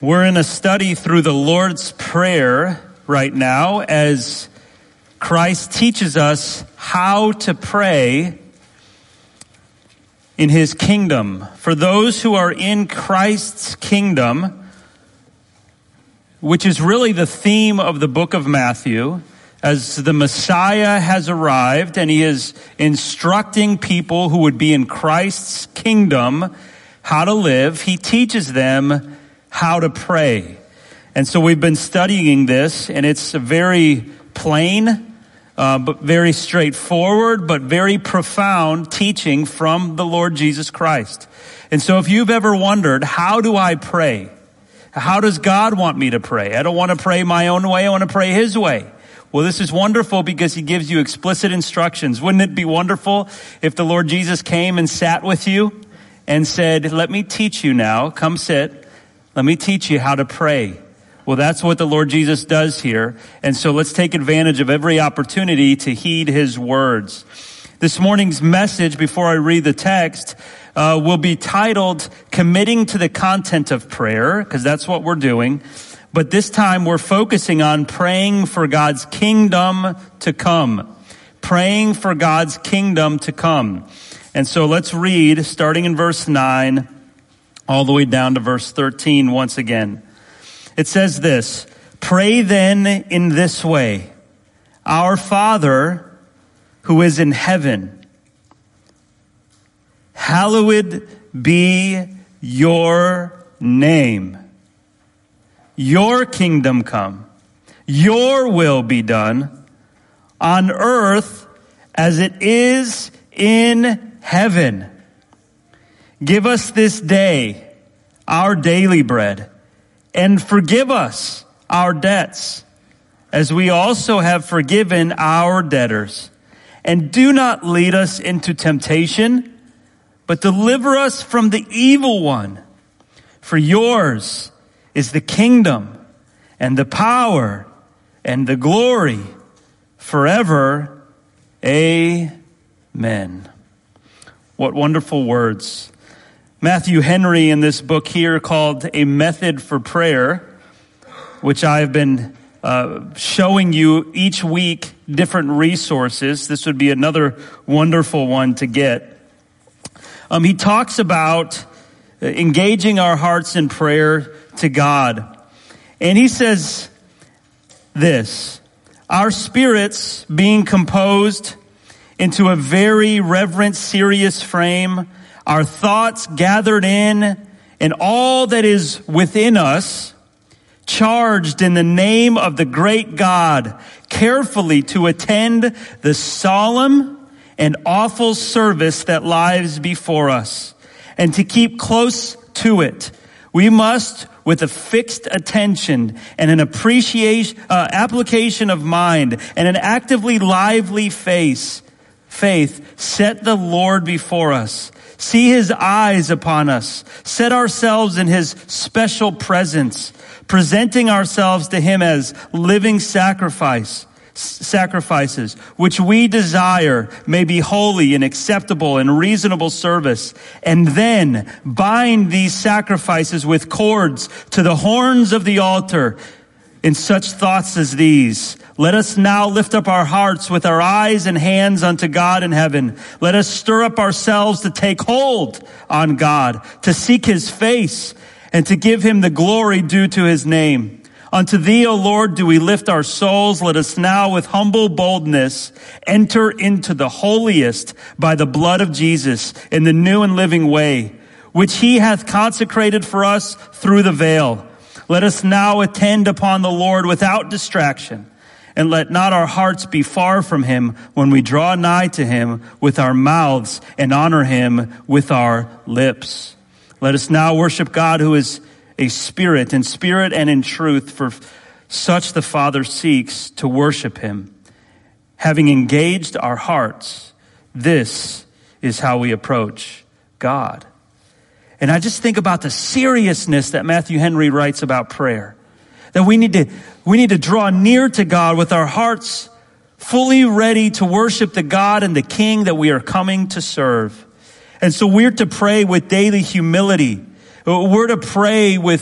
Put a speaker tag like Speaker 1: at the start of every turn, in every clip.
Speaker 1: We're in a study through the Lord's Prayer right now as Christ teaches us how to pray in His kingdom. For those who are in Christ's kingdom, which is really the theme of the book of Matthew, as the Messiah has arrived and He is instructing people who would be in Christ's kingdom how to live, He teaches them how to pray. And so we've been studying this, and it's a very plain, but very straightforward, but very profound teaching from the Lord Jesus Christ. And so if you've ever wondered, how do I pray? How does God want me to pray? I don't want to pray my own way. I want to pray His way. Well, this is wonderful because He gives you explicit instructions. Wouldn't it be wonderful if the Lord Jesus came and sat with you and said, let me teach you now. Come sit. Let me teach you how to pray. Well, that's what the Lord Jesus does here. And so let's take advantage of every opportunity to heed His words. This morning's message, before I read the text, will be titled, Committing to the Content of Prayer, because that's what we're doing. But this time we're focusing on praying for God's kingdom to come. Praying for God's kingdom to come. And so let's read, starting in verse 9, all the way down to verse 13 once again. It says this, Pray then in this way, Our Father who is in heaven, hallowed be your name. Your kingdom come. Your will be done on earth as it is in heaven. Give us this day our daily bread, and forgive us our debts, as we also have forgiven our debtors. And do not lead us into temptation, but deliver us from the evil one. For yours is the kingdom, and the power, and the glory, forever. Amen. What wonderful words. Matthew Henry in this book here called A Method for Prayer, which I've been showing you each week different resources. This would be another wonderful one to get. He talks about engaging our hearts in prayer to God. And he says this, Our spirits being composed into a very reverent, serious frame, our thoughts gathered in, and all that is within us, charged in the name of the great God, carefully to attend the solemn and awful service that lies before us, and to keep close to it. We must, with a fixed attention and an application of mind and an actively lively faith, set the Lord before us. See His eyes upon us. Set ourselves in His special presence, presenting ourselves to Him as living sacrifices, which we desire may be holy and acceptable and reasonable service. And then bind these sacrifices with cords to the horns of the altar in such thoughts as these. Let us now lift up our hearts with our eyes and hands unto God in heaven. Let us stir up ourselves to take hold on God, to seek His face, and to give Him the glory due to His name. Unto Thee, O Lord, do we lift our souls. Let us now with humble boldness enter into the holiest by the blood of Jesus in the new and living way, which He hath consecrated for us through the veil. Let us now attend upon the Lord without distraction, and let not our hearts be far from Him when we draw nigh to Him with our mouths and honor Him with our lips. Let us now worship God, who is a spirit, in spirit and in truth, for such the Father seeks to worship Him. Having engaged our hearts, this is how we approach God. And I just think about the seriousness that Matthew Henry writes about prayer. That we need to draw near to God with our hearts fully ready to worship the God and the King that we are coming to serve. And so we're to pray with daily humility. We're to pray with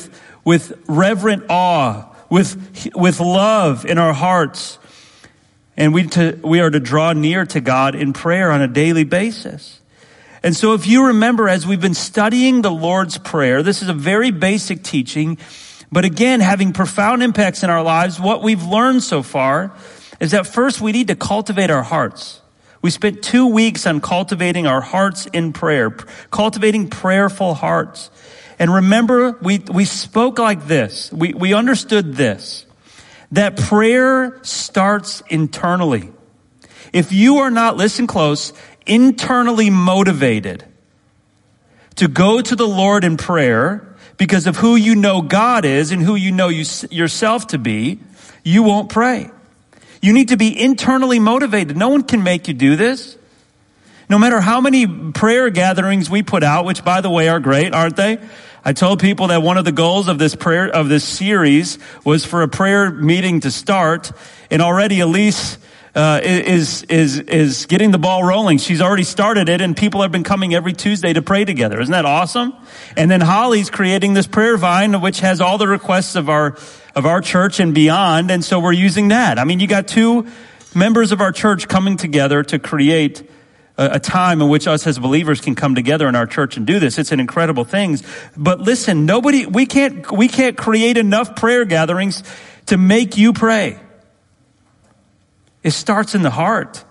Speaker 1: with reverent awe, with love in our hearts. And we are to draw near to God in prayer on a daily basis. And so if you remember, as we've been studying the Lord's Prayer, this is a very basic teaching, but again, having profound impacts in our lives. What we've learned so far is that first we need to cultivate our hearts. We spent 2 weeks on cultivating our hearts in prayer, cultivating prayerful hearts. And remember, we spoke like this. We understood this, that prayer starts internally. If you are not, listen close, internally motivated to go to the Lord in prayer because of who you know God is and who you know yourself to be, you won't pray. You need to be internally motivated. No one can make you do this. No matter how many prayer gatherings we put out, which by the way are great, aren't they? I told people that one of the goals of this series was for a prayer meeting to start, and already Elise is getting the ball rolling. She's already started it, and people have been coming every Tuesday to pray together. Isn't that awesome? And then Holly's creating this prayer vine, which has all the requests of our church and beyond, and so we're using that. I mean, you got 2 members of our church coming together to create a time in which us as believers can come together in our church and do this. It's an incredible thing. But listen, we can't create enough prayer gatherings to make you pray. It starts in the heart.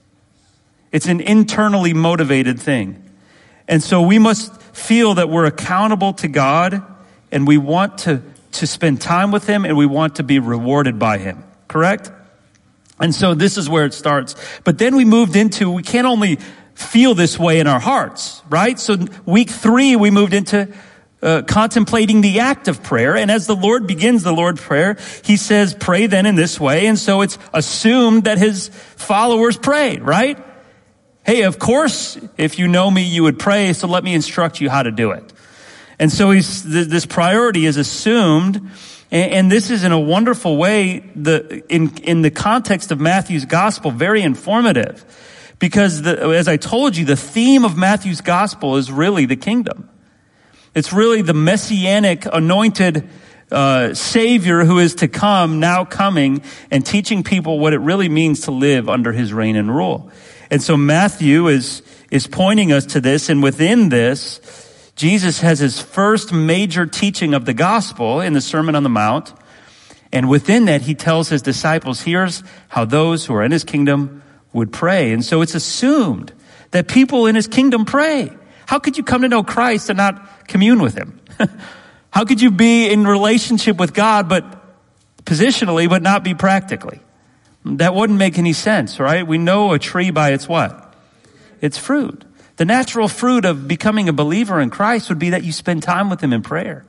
Speaker 1: It's an internally motivated thing. And so we must feel that we're accountable to God, and we want to spend time with Him, and we want to be rewarded by Him. Correct? And so this is where it starts. But then we moved into, we can't only feel this way in our hearts, right? So week 3, we moved into contemplating the act of prayer. And as the Lord begins the Lord's Prayer, He says, pray then in this way. And so it's assumed that His followers pray, right? Hey, of course, if you know me, you would pray, so let me instruct you how to do it. And so this priority is assumed. And this is in a wonderful way, in the context of Matthew's gospel, very informative. Because as I told you, the theme of Matthew's gospel is really the kingdom. It's really the messianic anointed Savior who is to come, now coming, and teaching people what it really means to live under His reign and rule. And so Matthew is pointing us to this, and within this, Jesus has His first major teaching of the gospel in the Sermon on the Mount. And within that, He tells His disciples, here's how those who are in His kingdom would pray. And so it's assumed that people in His kingdom pray. How could you come to know Christ and not commune with Him? How could you be in relationship with God, but positionally, but not be practically? That wouldn't make any sense, right? We know a tree by its what? Its fruit. The natural fruit of becoming a believer in Christ would be that you spend time with Him in prayer.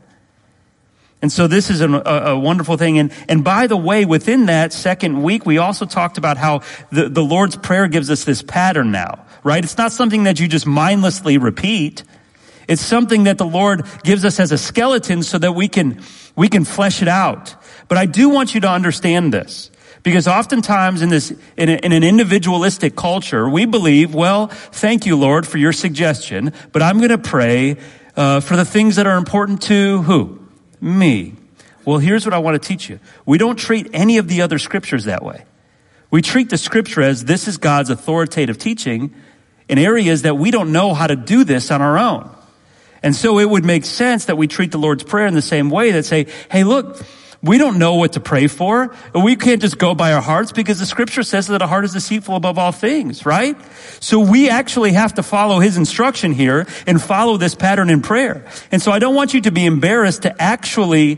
Speaker 1: And so this is a wonderful thing. And by the way, within that second week, we also talked about how the Lord's Prayer gives us this pattern now, right? It's not something that you just mindlessly repeat. It's something that the Lord gives us as a skeleton so that we can flesh it out. But I do want you to understand this. Because oftentimes in an individualistic culture, we believe, well, thank you, Lord, for your suggestion, but I'm going to pray for the things that are important to who? Me. Well, here's what I want to teach you. We don't treat any of the other scriptures that way. We treat the scripture as this is God's authoritative teaching in areas that we don't know how to do this on our own. And so it would make sense that we treat the Lord's Prayer in the same way, that say, hey, look, we don't know what to pray for. We can't just go by our hearts because the scripture says that a heart is deceitful above all things, right? So we actually have to follow His instruction here and follow this pattern in prayer. And so I don't want you to be embarrassed to actually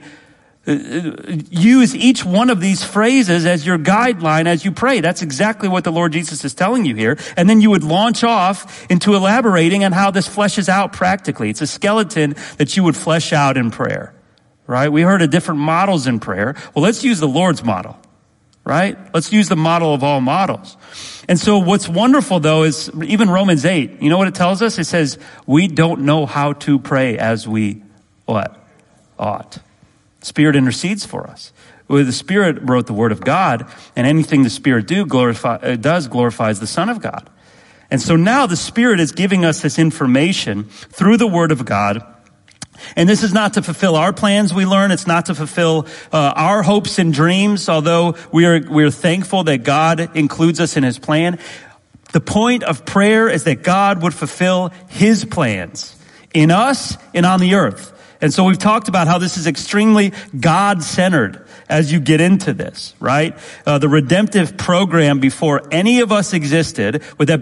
Speaker 1: use each one of these phrases as your guideline as you pray. That's exactly what the Lord Jesus is telling you here. And then you would launch off into elaborating on how this fleshes out practically. It's a skeleton that you would flesh out in prayer. Right? We heard of different models in prayer. Well, let's use the Lord's model, right? Let's use the model of all models. And so what's wonderful though is even Romans 8, you know what it tells us? It says, we don't know how to pray as we what? Ought. Spirit intercedes for us. Well, the Spirit wrote the Word of God, and anything the Spirit does glorifies the Son of God. And so now the Spirit is giving us this information through the Word of God And this is not to fulfill our plans, we learn. It's not to fulfill our hopes and dreams, although we're thankful that God includes us in his plan. The point of prayer is that God would fulfill his plans in us and on the earth. And so we've talked about how this is extremely God-centered as you get into this, right? The redemptive program before any of us existed,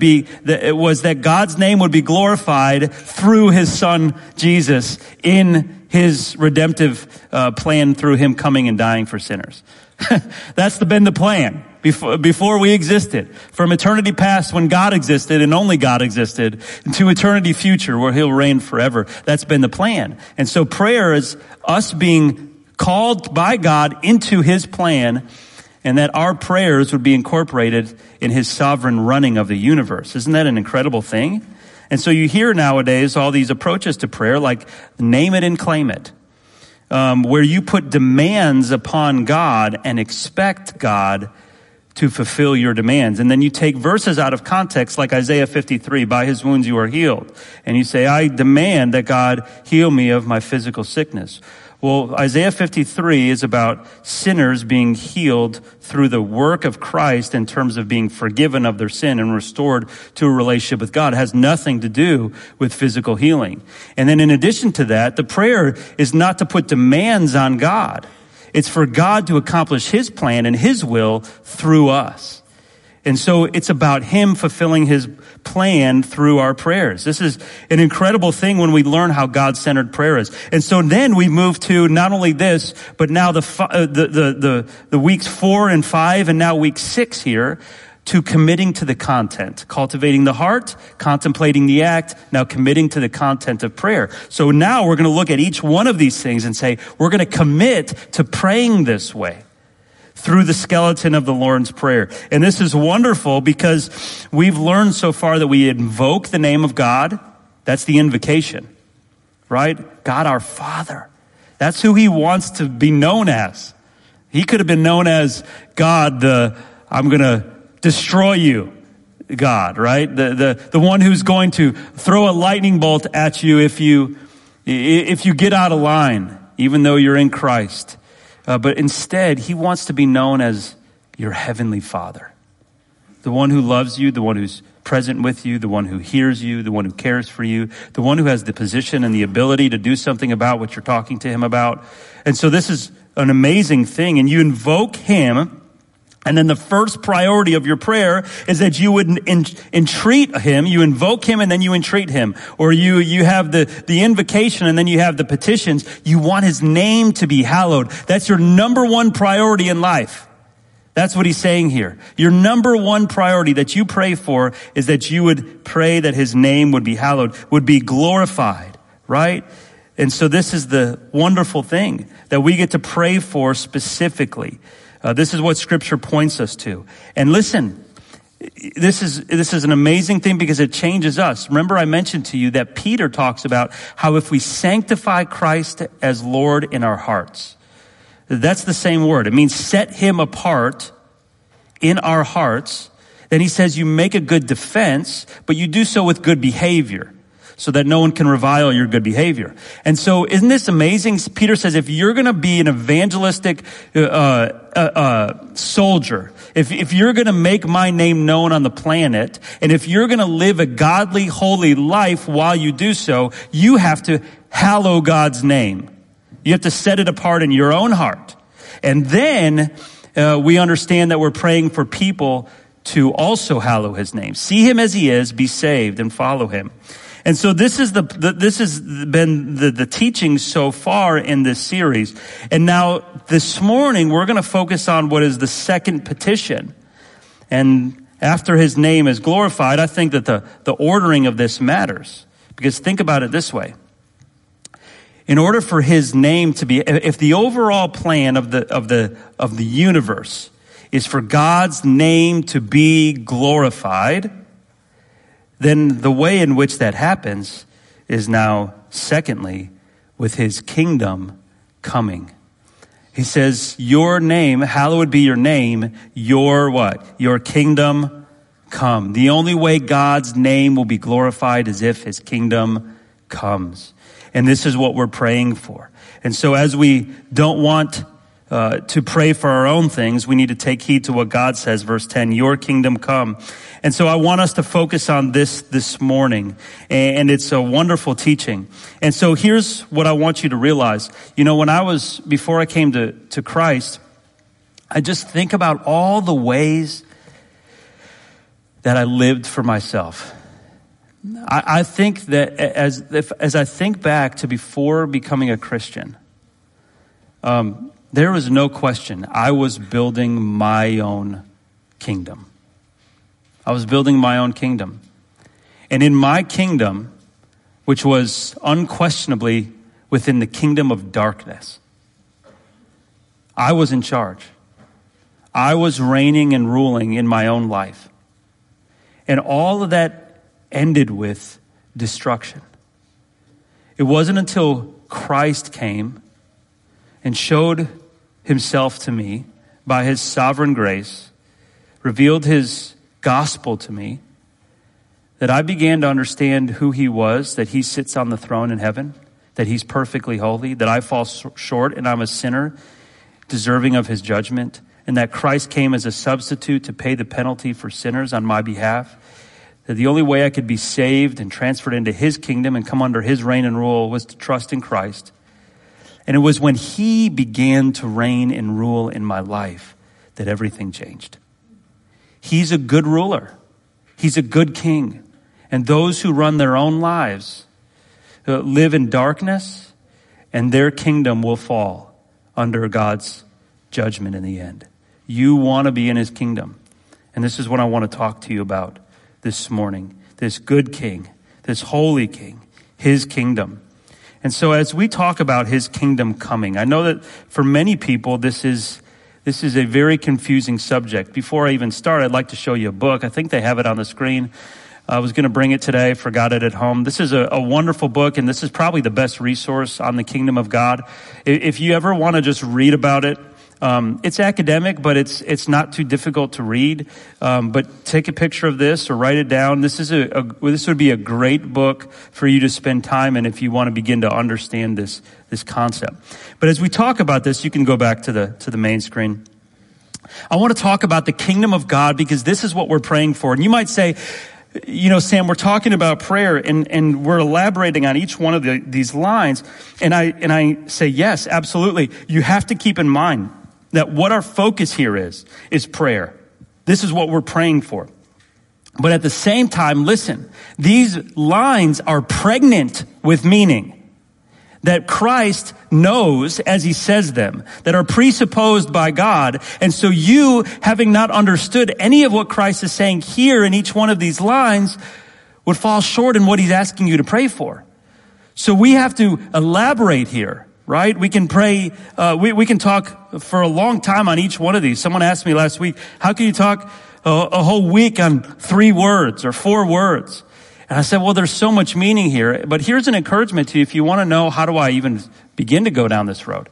Speaker 1: was that God's name would be glorified through his son, Jesus, in his redemptive plan through him coming and dying for sinners. That's been the plan before we existed. From eternity past when God existed and only God existed, to eternity future where he'll reign forever. That's been the plan. And so prayer is us being called by God into his plan, and that our prayers would be incorporated in his sovereign running of the universe. Isn't that an incredible thing? And so you hear nowadays all these approaches to prayer like name it and claim it, where you put demands upon God and expect God to fulfill your demands. And then you take verses out of context like Isaiah 53, by his wounds you are healed. And you say, I demand that God heal me of my physical sickness. Well, Isaiah 53 is about sinners being healed through the work of Christ in terms of being forgiven of their sin and restored to a relationship with God. It has nothing to do with physical healing. And then in addition to that, the prayer is not to put demands on God. It's for God to accomplish his plan and his will through us. And so it's about him fulfilling his plan through our prayers. This is an incredible thing when we learn how God-centered prayer is. And so then we move to not only this, but now the weeks 4 and 5 and now week 6 here, to committing to the content, cultivating the heart, contemplating the act, now committing to the content of prayer. So now we're going to look at each one of these things and say, we're going to commit to praying this way through the skeleton of the Lord's Prayer. And this is wonderful because we've learned so far that we invoke the name of God. That's the invocation, right? God our Father. That's who he wants to be known as. He could have been known as God, I'm going to destroy you, God, right? The one who's going to throw a lightning bolt at you if you get out of line, even though you're in Christ. But instead, he wants to be known as your heavenly Father, the one who loves you, the one who's present with you, the one who hears you, the one who cares for you, the one who has the position and the ability to do something about what you're talking to him about. And so this is an amazing thing. And you invoke him. And then the first priority of your prayer is that you would entreat him. You invoke him and then you entreat him. Or you have the invocation and then you have the petitions. You want his name to be hallowed. That's your number one priority in life. That's what he's saying here. Your number one priority that you pray for is that you would pray that his name would be hallowed, would be glorified, right? And so this is the wonderful thing that we get to pray for specifically. This is what Scripture points us to. And listen, this is an amazing thing because it changes us. Remember I mentioned to you that Peter talks about how if we sanctify Christ as Lord in our hearts, that's the same word. It means set him apart in our hearts. Then he says you make a good defense, but you do so with good behavior, so that no one can revile your good behavior. And so isn't this amazing? Peter says if you're going to be an evangelistic soldier, if you're going to make my name known on the planet, and if you're going to live a godly, holy life while you do so, you have to hallow God's name. You have to set it apart in your own heart. And then we understand that we're praying for people to also hallow his name. See him as he is, be saved, and follow him. And so this has been the teaching so far in this series. And now this morning we're going to focus on what is the second petition. And after his name is glorified, I think that the ordering of this matters. Because think about it this way. In order for his name to be, if the overall plan of the universe is for God's name to be glorified, then the way in which that happens is now, secondly, with his kingdom coming. He says, your name, hallowed be your name, your what? Your kingdom come. The only way God's name will be glorified is if his kingdom comes. And this is what we're praying for. And so as we don't want to pray for our own things, we need to take heed to what God says, verse 10, your kingdom come. And so I want us to focus on this morning, and it's a wonderful teaching. And so here's what I want you to realize. Before I came to Christ, I just think about all the ways that I lived for myself. I think that as I think back to before becoming a Christian, there was no question I was building my own kingdom. I was building my own kingdom. And in my kingdom, which was unquestionably within the kingdom of darkness, I was in charge. I was reigning and ruling in my own life. And all of that ended with destruction. It wasn't until Christ came and showed himself to me by his sovereign grace, revealed his gospel to me, that I began to understand who he was, that he sits on the throne in heaven, that he's perfectly holy, that I fall short and I'm a sinner deserving of his judgment, and that Christ came as a substitute to pay the penalty for sinners on my behalf, that the only way I could be saved and transferred into his kingdom and come under his reign and rule was to trust in Christ. And it was when he began to reign and rule in my life that everything changed. He's a good ruler. He's a good king. And those who run their own lives live in darkness, and their kingdom will fall under God's judgment in the end. You want to be in his kingdom. And this is what I want to talk to you about this morning. This good king, this holy king, his kingdom. And so as we talk about his kingdom coming, I know that for many people this is a very confusing subject. Before I even start, I'd like to show you a book. I think they have it on the screen. I was going to bring it today, forgot it at home. This is a wonderful book, and this is probably the best resource on the kingdom of God. If you ever want to just read about it, it's academic, but it's not too difficult to read. But take a picture of this or write it down. This would be a great book for you to spend time in if you want to begin to understand this concept. But as we talk about this, you can go back to the main screen. I want to talk about the kingdom of God because this is what we're praying for. And you might say, Sam, we're talking about prayer and we're elaborating on each one of these lines. And I say, yes, absolutely. You have to keep in mind that what our focus here is prayer. This is what we're praying for. But at the same time, listen, these lines are pregnant with meaning that Christ knows as he says them, that are presupposed by God. And so you, having not understood any of what Christ is saying here in each one of these lines, would fall short in what he's asking you to pray for. So we have to elaborate here. Right? We can pray, we can talk for a long time on each one of these. Someone asked me last week, how can you talk a whole week on 3 words or 4 words? And I said, well, there's so much meaning here. But here's an encouragement to you if you want to know how do I even begin to go down this road.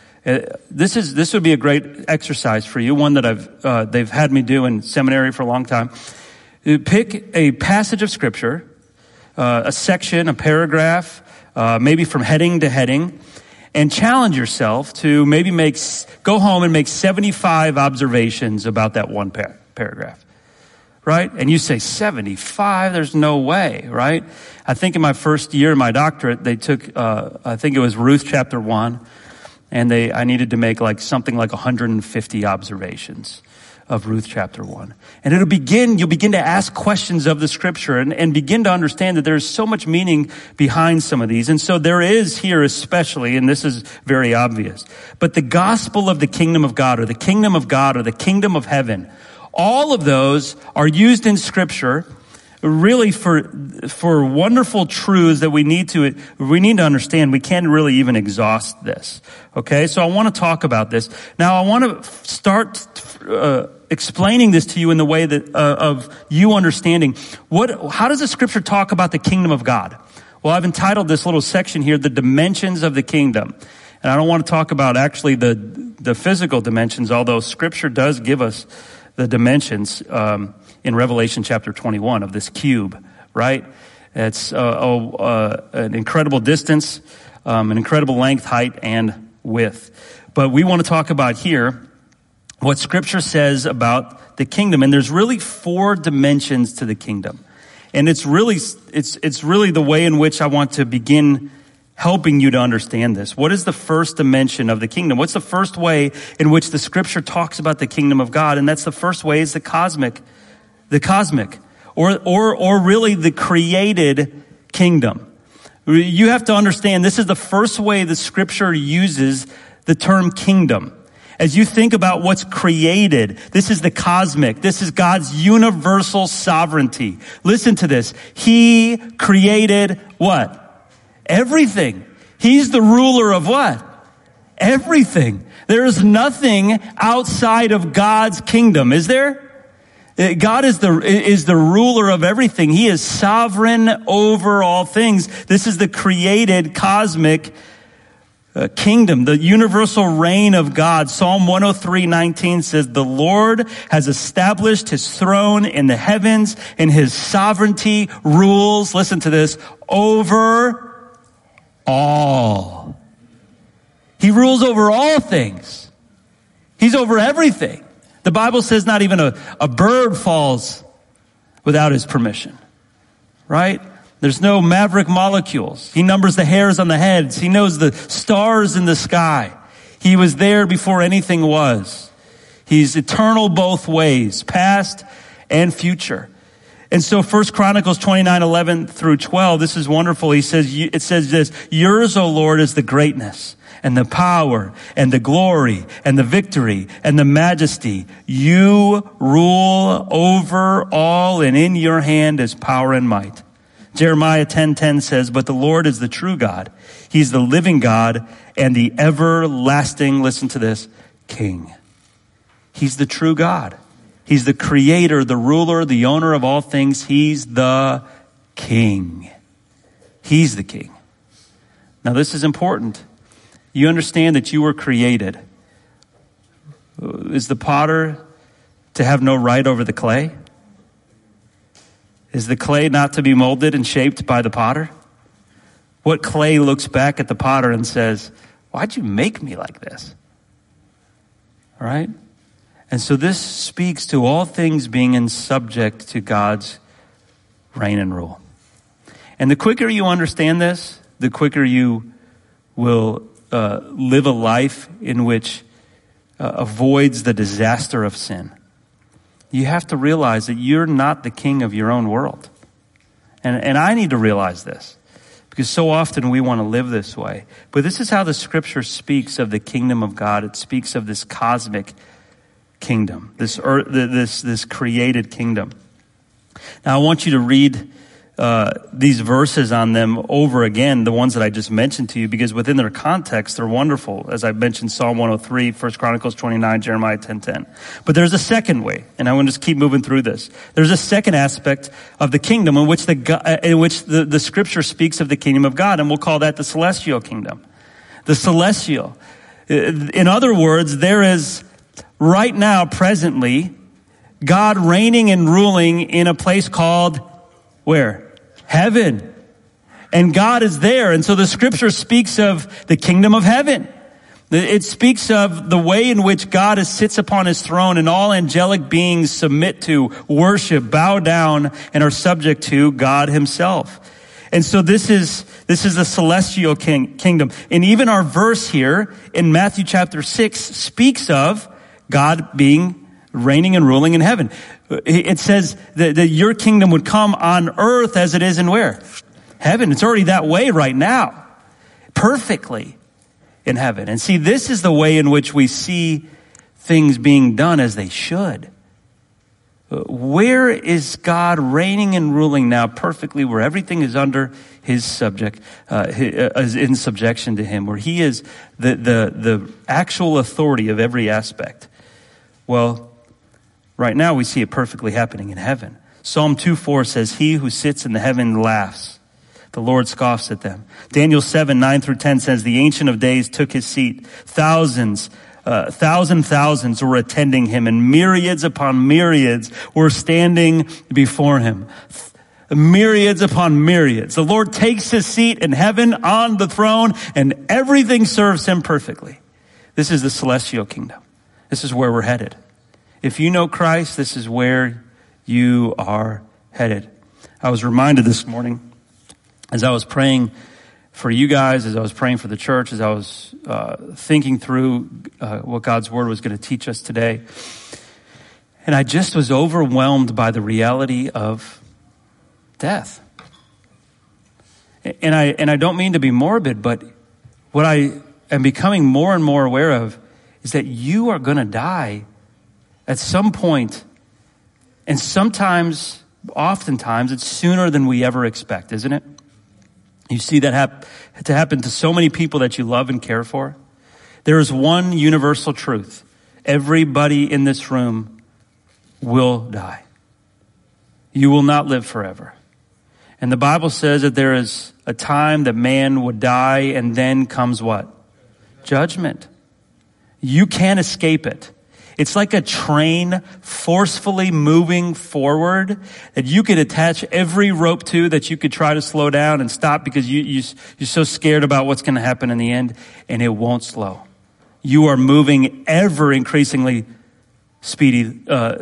Speaker 1: This would be a great exercise for you, one that they've had me do in seminary for a long time. Pick a passage of scripture, a section, a paragraph, maybe from heading to heading, and challenge yourself to maybe go home and make 75 observations about that one paragraph, right? And you say, 75? There's no way, right? I think in my first year of my doctorate, they took, I think it was Ruth chapter 1, and I needed to make something like 150 observations of Ruth chapter 1. And you'll begin to ask questions of the scripture and begin to understand that there's so much meaning behind some of these. And so there is here especially, and this is very obvious, but the gospel of the kingdom of God or the kingdom of God or the kingdom of heaven, all of those are used in scripture really for wonderful truths that we need to understand. We can't really even exhaust this. Okay, so I want to talk about this. Now I want to start explaining this to you in the way that of you understanding how does the scripture talk about the kingdom of God? Well, I've entitled this little section here, The Dimensions of the Kingdom. And I don't want to talk about actually the physical dimensions, although scripture does give us the dimensions in Revelation chapter 21 of this cube, right? It's an incredible distance. an incredible length, height, and width. But we want to talk about here what Scripture says about the kingdom. And there's really 4 dimensions to the kingdom. And it's really the way in which I want to begin helping you to understand this. What is the first dimension of the kingdom? What's the first way in which the Scripture talks about the kingdom of God? And that's the first way is the cosmic, or really the created kingdom. You have to understand this is the first way the Scripture uses the term kingdom. As you think about what's created, this is the cosmic. This is God's universal sovereignty. Listen to this. He created what? Everything. He's the ruler of what? Everything. There is nothing outside of God's kingdom, is there? God is the ruler of everything. He is sovereign over all things. This is the created cosmic kingdom, the universal reign of God. Psalm 103:19 says, "The Lord has established his throne in the heavens, and his sovereignty rules," listen to this, "over all." He rules over all things. He's over everything. The Bible says not even a bird falls without his permission, right? There's no maverick molecules. He numbers the hairs on the heads. He knows the stars in the sky. He was there before anything was. He's eternal both ways, past and future. And so 1 Chronicles 29:11 through 12, this is wonderful. It says this, "Yours, O Lord, is the greatness and the power and the glory and the victory and the majesty. You rule over all, and in your hand is power and might." Jeremiah 10:10 says, "But the Lord is the true God. He's the living God and the everlasting," listen to this, "King." He's the true God. He's the creator, the ruler, the owner of all things. He's the King. He's the King. Now this is important. You understand that you were created. Is the potter to have no right over the clay? Is the clay not to be molded and shaped by the potter? What clay looks back at the potter and says, "Why'd you make me like this?" All right? And so this speaks to all things being in subject to God's reign and rule. And the quicker you understand this, the quicker you will live a life in which avoids the disaster of sin. You have to realize that you're not the king of your own world. And I need to realize this because so often we want to live this way. But this is how the Scripture speaks of the kingdom of God. It speaks of this cosmic kingdom, this created kingdom. Now I want you to read these verses on them over again, the ones that I just mentioned to you, because within their context, they're wonderful. As I mentioned, Psalm 103, 1 Chronicles 29, Jeremiah 10:10. But there's a second way, and I want to just keep moving through this. There's a second aspect of the kingdom in which the Scripture speaks of the kingdom of God, and we'll call that the celestial kingdom. The celestial. In other words, there is right now, presently, God reigning and ruling in a place called where? Heaven. And God is there. And so the Scripture speaks of the kingdom of heaven. It speaks of the way in which God sits upon his throne and all angelic beings submit to, worship, bow down, and are subject to God himself. And so this is the celestial kingdom. And even our verse here in Matthew chapter 6 speaks of God being reigning and ruling in heaven. It says that your kingdom would come on earth as it is in where? Heaven. It's already that way right now. Perfectly in heaven. And see, this is the way in which we see things being done as they should. Where is God reigning and ruling now perfectly, where everything is under his subject, is in subjection to him, where he is the actual authority of every aspect? Well, right now we see it perfectly happening in heaven. Psalm 2:4 says, "He who sits in the heaven laughs. The Lord scoffs at them." Daniel 7:9 through 10 says, "The Ancient of Days took his seat. Thousands were attending him, and myriads upon myriads were standing before him." myriads upon myriads. The Lord takes his seat in heaven on the throne, and everything serves him perfectly. This is the celestial kingdom. This is where we're headed. If you know Christ, this is where you are headed. I was reminded this morning as I was praying for you guys, as I was praying for the church, as I was thinking through what God's word was going to teach us today. And I just was overwhelmed by the reality of death. And I don't mean to be morbid, but what I am becoming more and more aware of is that you are going to die at some point, and oftentimes, it's sooner than we ever expect, isn't it? You see that happen to so many people that you love and care for. There is one universal truth. Everybody in this room will die. You will not live forever. And the Bible says that there is a time that man would die, and then comes what? Judgment. You can't escape it. It's like a train forcefully moving forward that you could attach every rope to, that you could try to slow down and stop because you're so scared about what's going to happen in the end, and it won't slow. You are moving ever increasingly speedily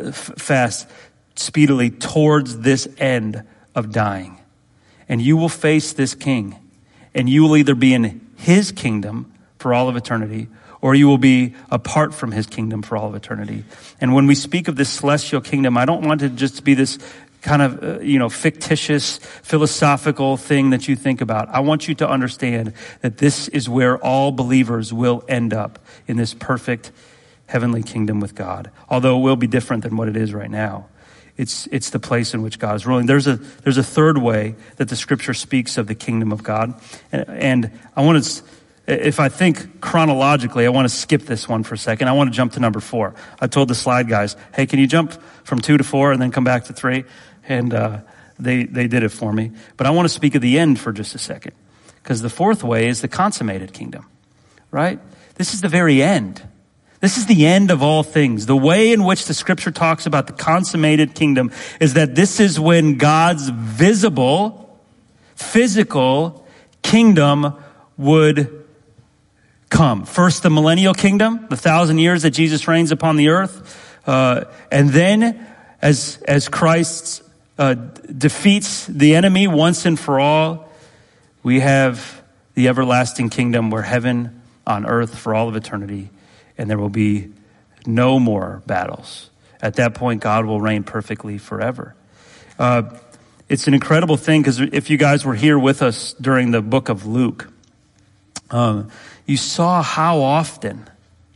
Speaker 1: towards this end of dying. And you will face this king, and you will either be in his kingdom for all of eternity, or you will be apart from his kingdom for all of eternity. And when we speak of this celestial kingdom, I don't want it just to be this kind of, fictitious, philosophical thing that you think about. I want you to understand that this is where all believers will end up, in this perfect heavenly kingdom with God. Although it will be different than what it is right now. It's the place in which God is ruling. There's a third way that the scripture speaks of the kingdom of God. And I want to, if I think chronologically, I want to skip this one for a second. I want to jump to number 4. I told the slide guys, hey, can you jump from 2 to 4 and then come back to 3? And they did it for me. But I want to speak of the end for just a second. Because the fourth way is the consummated kingdom, right? This is the very end. This is the end of all things. The way in which the scripture talks about the consummated kingdom is that this is when God's visible, physical kingdom would come. First, the millennial kingdom, the 1,000 years that Jesus reigns upon the earth. And then as Christ defeats the enemy once and for all, we have the everlasting kingdom where heaven on earth for all of eternity, and there will be no more battles. At that point, God will reign perfectly forever. It's an incredible thing, because if you guys were here with us during the book of Luke, you saw how often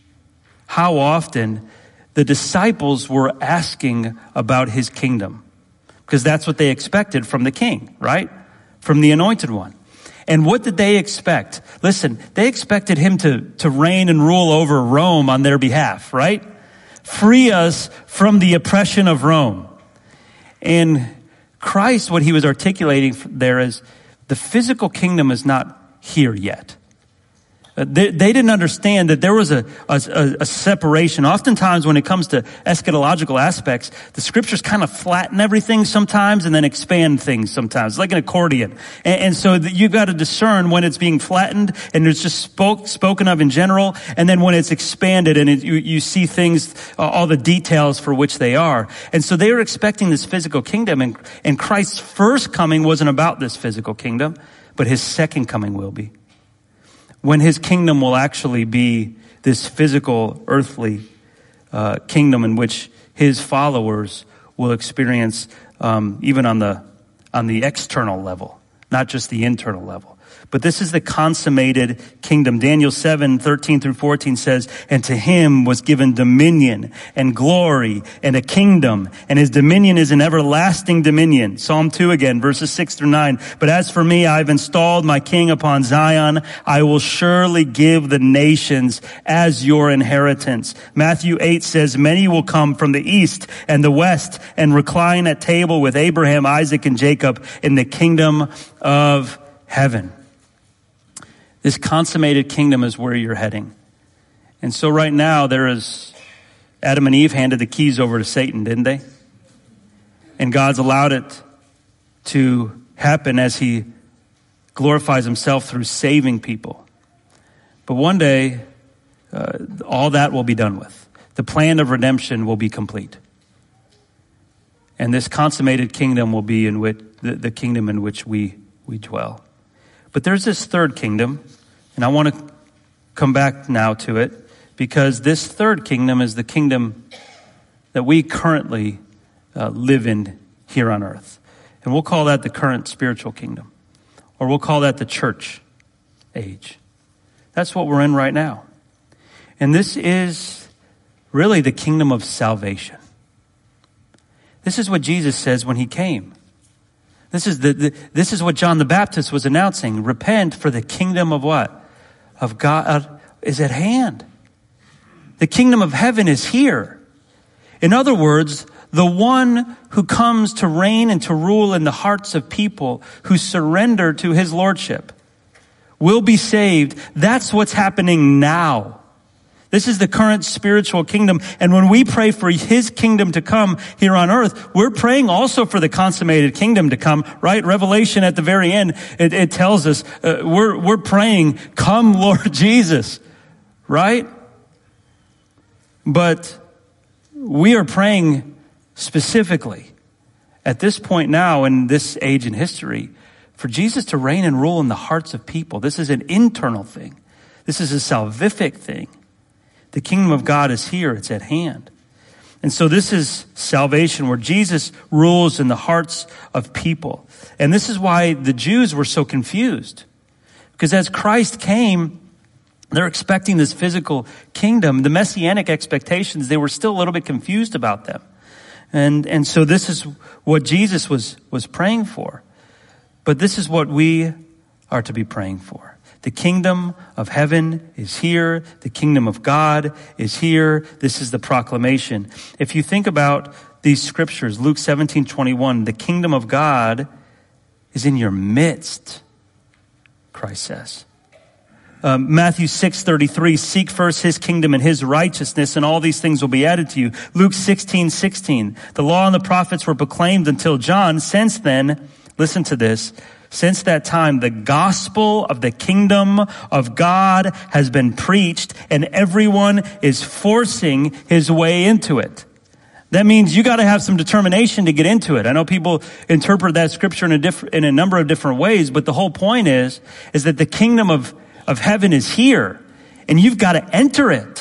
Speaker 1: the disciples were asking about his kingdom, because that's what they expected from the king, right? From the anointed one. And what did they expect? Listen, they expected him to reign and rule over Rome on their behalf, right? Free us from the oppression of Rome. And Christ, what he was articulating there is, the physical kingdom is not here yet. They didn't understand that there was a separation. Oftentimes when it comes to eschatological aspects, the scriptures kind of flatten everything sometimes and then expand things sometimes. It's like an accordion. And so you've got to discern when it's being flattened and it's just spoken of in general, and then when it's expanded and you see things, all the details for which they are. And so they were expecting this physical kingdom, and Christ's first coming wasn't about this physical kingdom, but his second coming will be. When his kingdom will actually be this physical, earthly kingdom in which his followers will experience even on the external level, not just the internal level. But this is the consummated kingdom. Daniel 7:13-14 says, and to him was given dominion and glory and a kingdom, and his dominion is an everlasting dominion. Psalm 2 again, verses 6-9. But as for me, I've installed my king upon Zion. I will surely give the nations as your inheritance. Matthew 8 says, many will come from the east and the west and recline at table with Abraham, Isaac, and Jacob in the kingdom of heaven. This consummated kingdom is where you're heading. And so right now Adam and Eve handed the keys over to Satan, didn't they? And God's allowed it to happen as he glorifies himself through saving people. But one day, all that will be done with. The plan of redemption will be complete. And this consummated kingdom will be in which, the kingdom in which we dwell. But there's this third kingdom, and I want to come back now to it, because this third kingdom is the kingdom that we currently live in here on earth. And we'll call that the current spiritual kingdom, or we'll call that the church age. That's what we're in right now. And this is really the kingdom of salvation. This is what Jesus says when he came. This is what John the Baptist was announcing. Repent, for the kingdom of what? Of God is at hand. The kingdom of heaven is here. In other words, the one who comes to reign and to rule in the hearts of people who surrender to his lordship will be saved. That's what's happening now. This is the current spiritual kingdom. And when we pray for his kingdom to come here on earth, we're praying also for the consummated kingdom to come, right? Revelation at the very end, it tells us, we're praying, come Lord Jesus, right? But we are praying specifically at this point now in this age in history for Jesus to reign and rule in the hearts of people. This is an internal thing. This is a salvific thing. The kingdom of God is here. It's at hand. And so this is salvation where Jesus rules in the hearts of people. And this is why the Jews were so confused. Because as Christ came, they're expecting this physical kingdom. The messianic expectations, they were still a little bit confused about them. And so this is what Jesus was praying for. But this is what we are to be praying for. The kingdom of heaven is here. The kingdom of God is here. This is the proclamation. If you think about these scriptures, Luke 17:21, the kingdom of God is in your midst, Christ says. Matthew 6:33, seek first his kingdom and his righteousness, and all these things will be added to you. Luke 16:16, the law and the prophets were proclaimed until John. Since then, listen to this, since that time, the gospel of the kingdom of God has been preached, and everyone is forcing his way into it. That means you got to have some determination to get into it. I know people interpret that scripture in a number of different ways, but the whole point is that the kingdom of heaven is here, and you've got to enter it.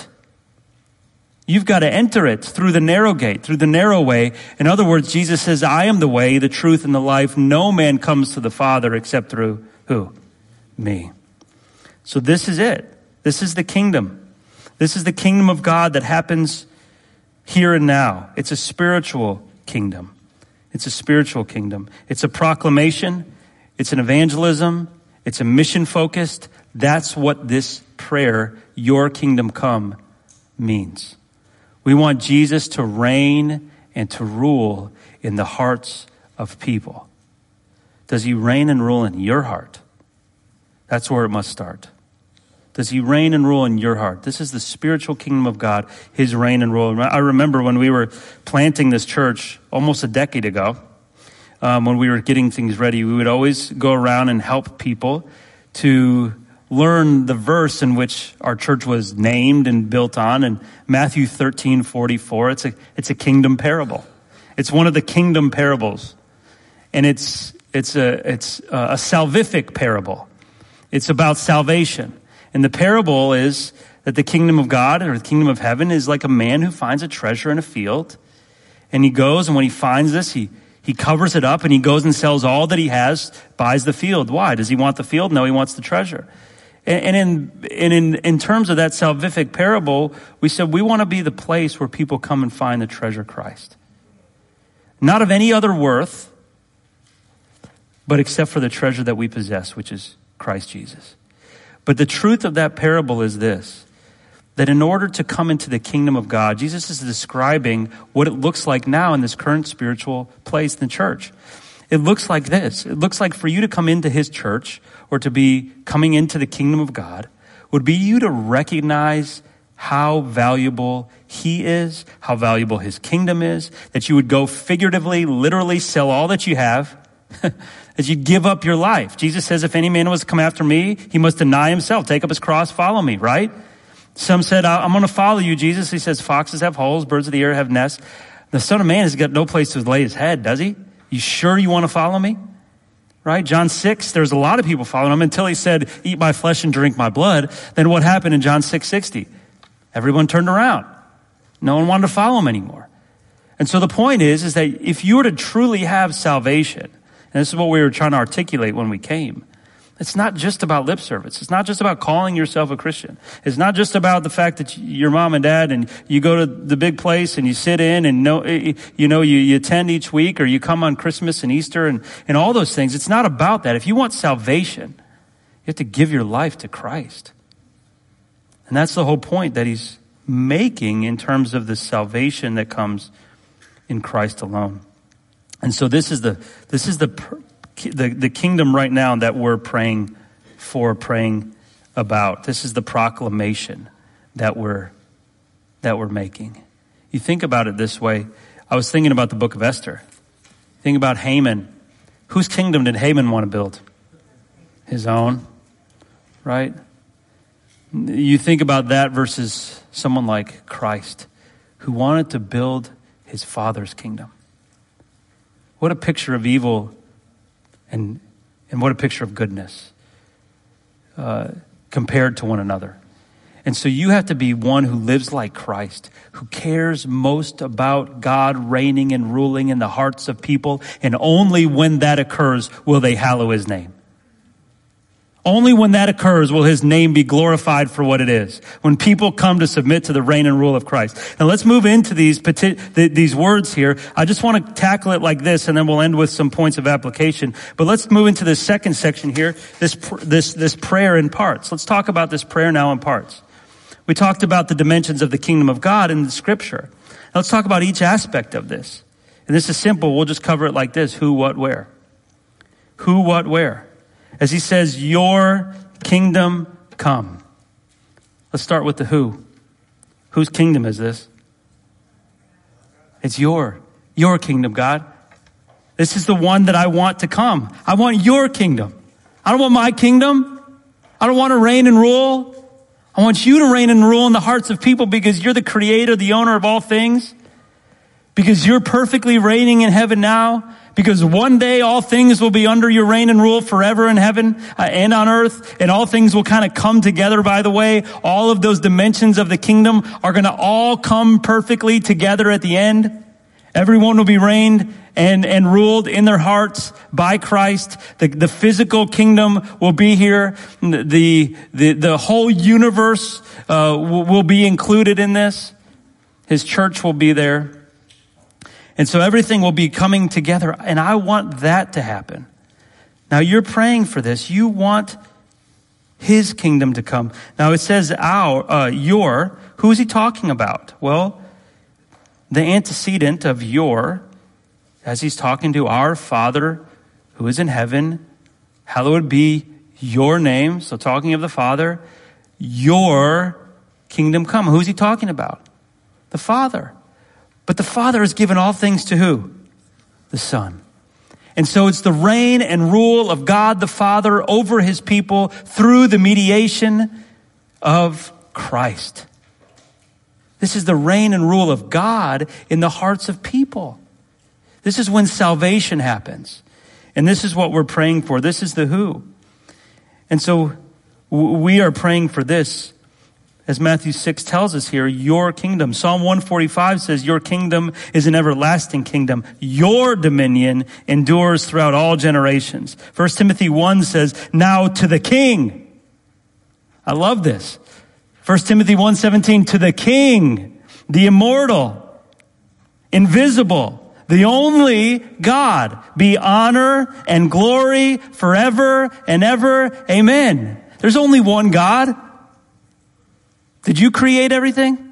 Speaker 1: You've got to enter it through the narrow gate, through the narrow way. In other words, Jesus says, I am the way, the truth, and the life. No man comes to the Father except through who? Me. So this is it. This is the kingdom. This is the kingdom of God that happens here and now. It's a spiritual kingdom. It's a spiritual kingdom. It's a proclamation. It's an evangelism. It's a mission focused. That's what this prayer, your kingdom come, means. We want Jesus to reign and to rule in the hearts of people. Does he reign and rule in your heart? That's where it must start. Does he reign and rule in your heart? This is the spiritual kingdom of God, his reign and rule. I remember when we were planting this church almost a decade ago, when we were getting things ready, we would always go around and help people to learn the verse in which our church was named and built on, and Matthew 13:44. It's a kingdom parable. It's one of the kingdom parables, and it's a salvific parable. It's about salvation, and the parable is that the kingdom of God or the kingdom of heaven is like a man who finds a treasure in a field, and he goes, and when he finds this, he covers it up, and he goes and sells all that he has, buys the field. Why? Does he want the field? No, he wants the treasure. And in terms of that salvific parable, we said we want to be the place where people come and find the treasure Christ. Not of any other worth, but except for the treasure that we possess, which is Christ Jesus. But the truth of that parable is this, that in order to come into the kingdom of God, Jesus is describing what it looks like now in this current spiritual place in the church. It looks like this. It looks like for you to come into his church or to be coming into the kingdom of God would be you to recognize how valuable he is, how valuable his kingdom is, that you would go figuratively, literally sell all that you have, As you give up your life. Jesus says, if any man was to come after me, he must deny himself, take up his cross, follow me, right? Some said, I'm going to follow you, Jesus. He says, foxes have holes, birds of the air have nests. The Son of Man has got no place to lay his head, does he? You sure you want to follow me? Right? John 6, there's a lot of people following him until he said, eat my flesh and drink my blood. Then what happened in John 6:60? Everyone turned around. No one wanted to follow him anymore. And so the point is that if you were to truly have salvation, and this is what we were trying to articulate when we came, it's not just about lip service. It's not just about calling yourself a Christian. It's not just about the fact that your mom and dad and you go to the big place and you sit in and you attend each week, or you come on Christmas and Easter and all those things. It's not about that. If you want salvation, you have to give your life to Christ. And that's the whole point that he's making in terms of the salvation that comes in Christ alone. And so this is the kingdom right now that we're praying about. This is the proclamation that we're making. You think about it this way. I was thinking about the book of Esther. Think about Haman. Whose kingdom did Haman want to build? His own, right? You think about that versus someone like Christ, who wanted to build his Father's kingdom. What a picture of evil and what a picture of goodness compared to one another. And so you have to be one who lives like Christ, who cares most about God reigning and ruling in the hearts of people, and only when that occurs will they hallow his name. Only when that occurs will his name be glorified for what it is. When people come to submit to the reign and rule of Christ. Now let's move into these words here. I just want to tackle it like this, and then we'll end with some points of application. But let's move into the second section here, this prayer in parts. Let's talk about this prayer now in parts. We talked about the dimensions of the kingdom of God in the scripture. Now let's talk about each aspect of this. And this is simple. We'll just cover it like this. Who, what, where. Who, what, where. As he says, your kingdom come. Let's start with the who. Whose kingdom is this? It's your kingdom, God. This is the one that I want to come. I want your kingdom. I don't want my kingdom. I don't want to reign and rule. I want you to reign and rule in the hearts of people because you're the creator, the owner of all things. Because you're perfectly reigning in heaven now. Because one day all things will be under your reign and rule forever in heaven and on earth. And all things will kind of come together, by the way. All of those dimensions of the kingdom are going to all come perfectly together at the end. Everyone will be reigned and ruled in their hearts by Christ. The physical kingdom will be here. The whole universe will be included in this. His church will be there. And so everything will be coming together, and I want that to happen. Now you're praying for this. You want his kingdom to come. Now it says your. Who is he talking about? Well, the antecedent of your, as he's talking to our Father who is in heaven, hallowed be your name. So talking of the Father, your kingdom come. Who's he talking about? The Father. But the Father has given all things to who? The Son. And so it's the reign and rule of God the Father over his people through the mediation of Christ. This is the reign and rule of God in the hearts of people. This is when salvation happens. And this is what we're praying for. This is the who. And so we are praying for this. As Matthew 6 tells us here, your kingdom. Psalm 145 says, your kingdom is an everlasting kingdom. Your dominion endures throughout all generations. 1 Timothy 1 says, now to the King. I love this. 1 Timothy 1:17, to the King, the immortal, invisible, the only God, be honor and glory forever and ever. Amen. There's only one God. Did you create everything?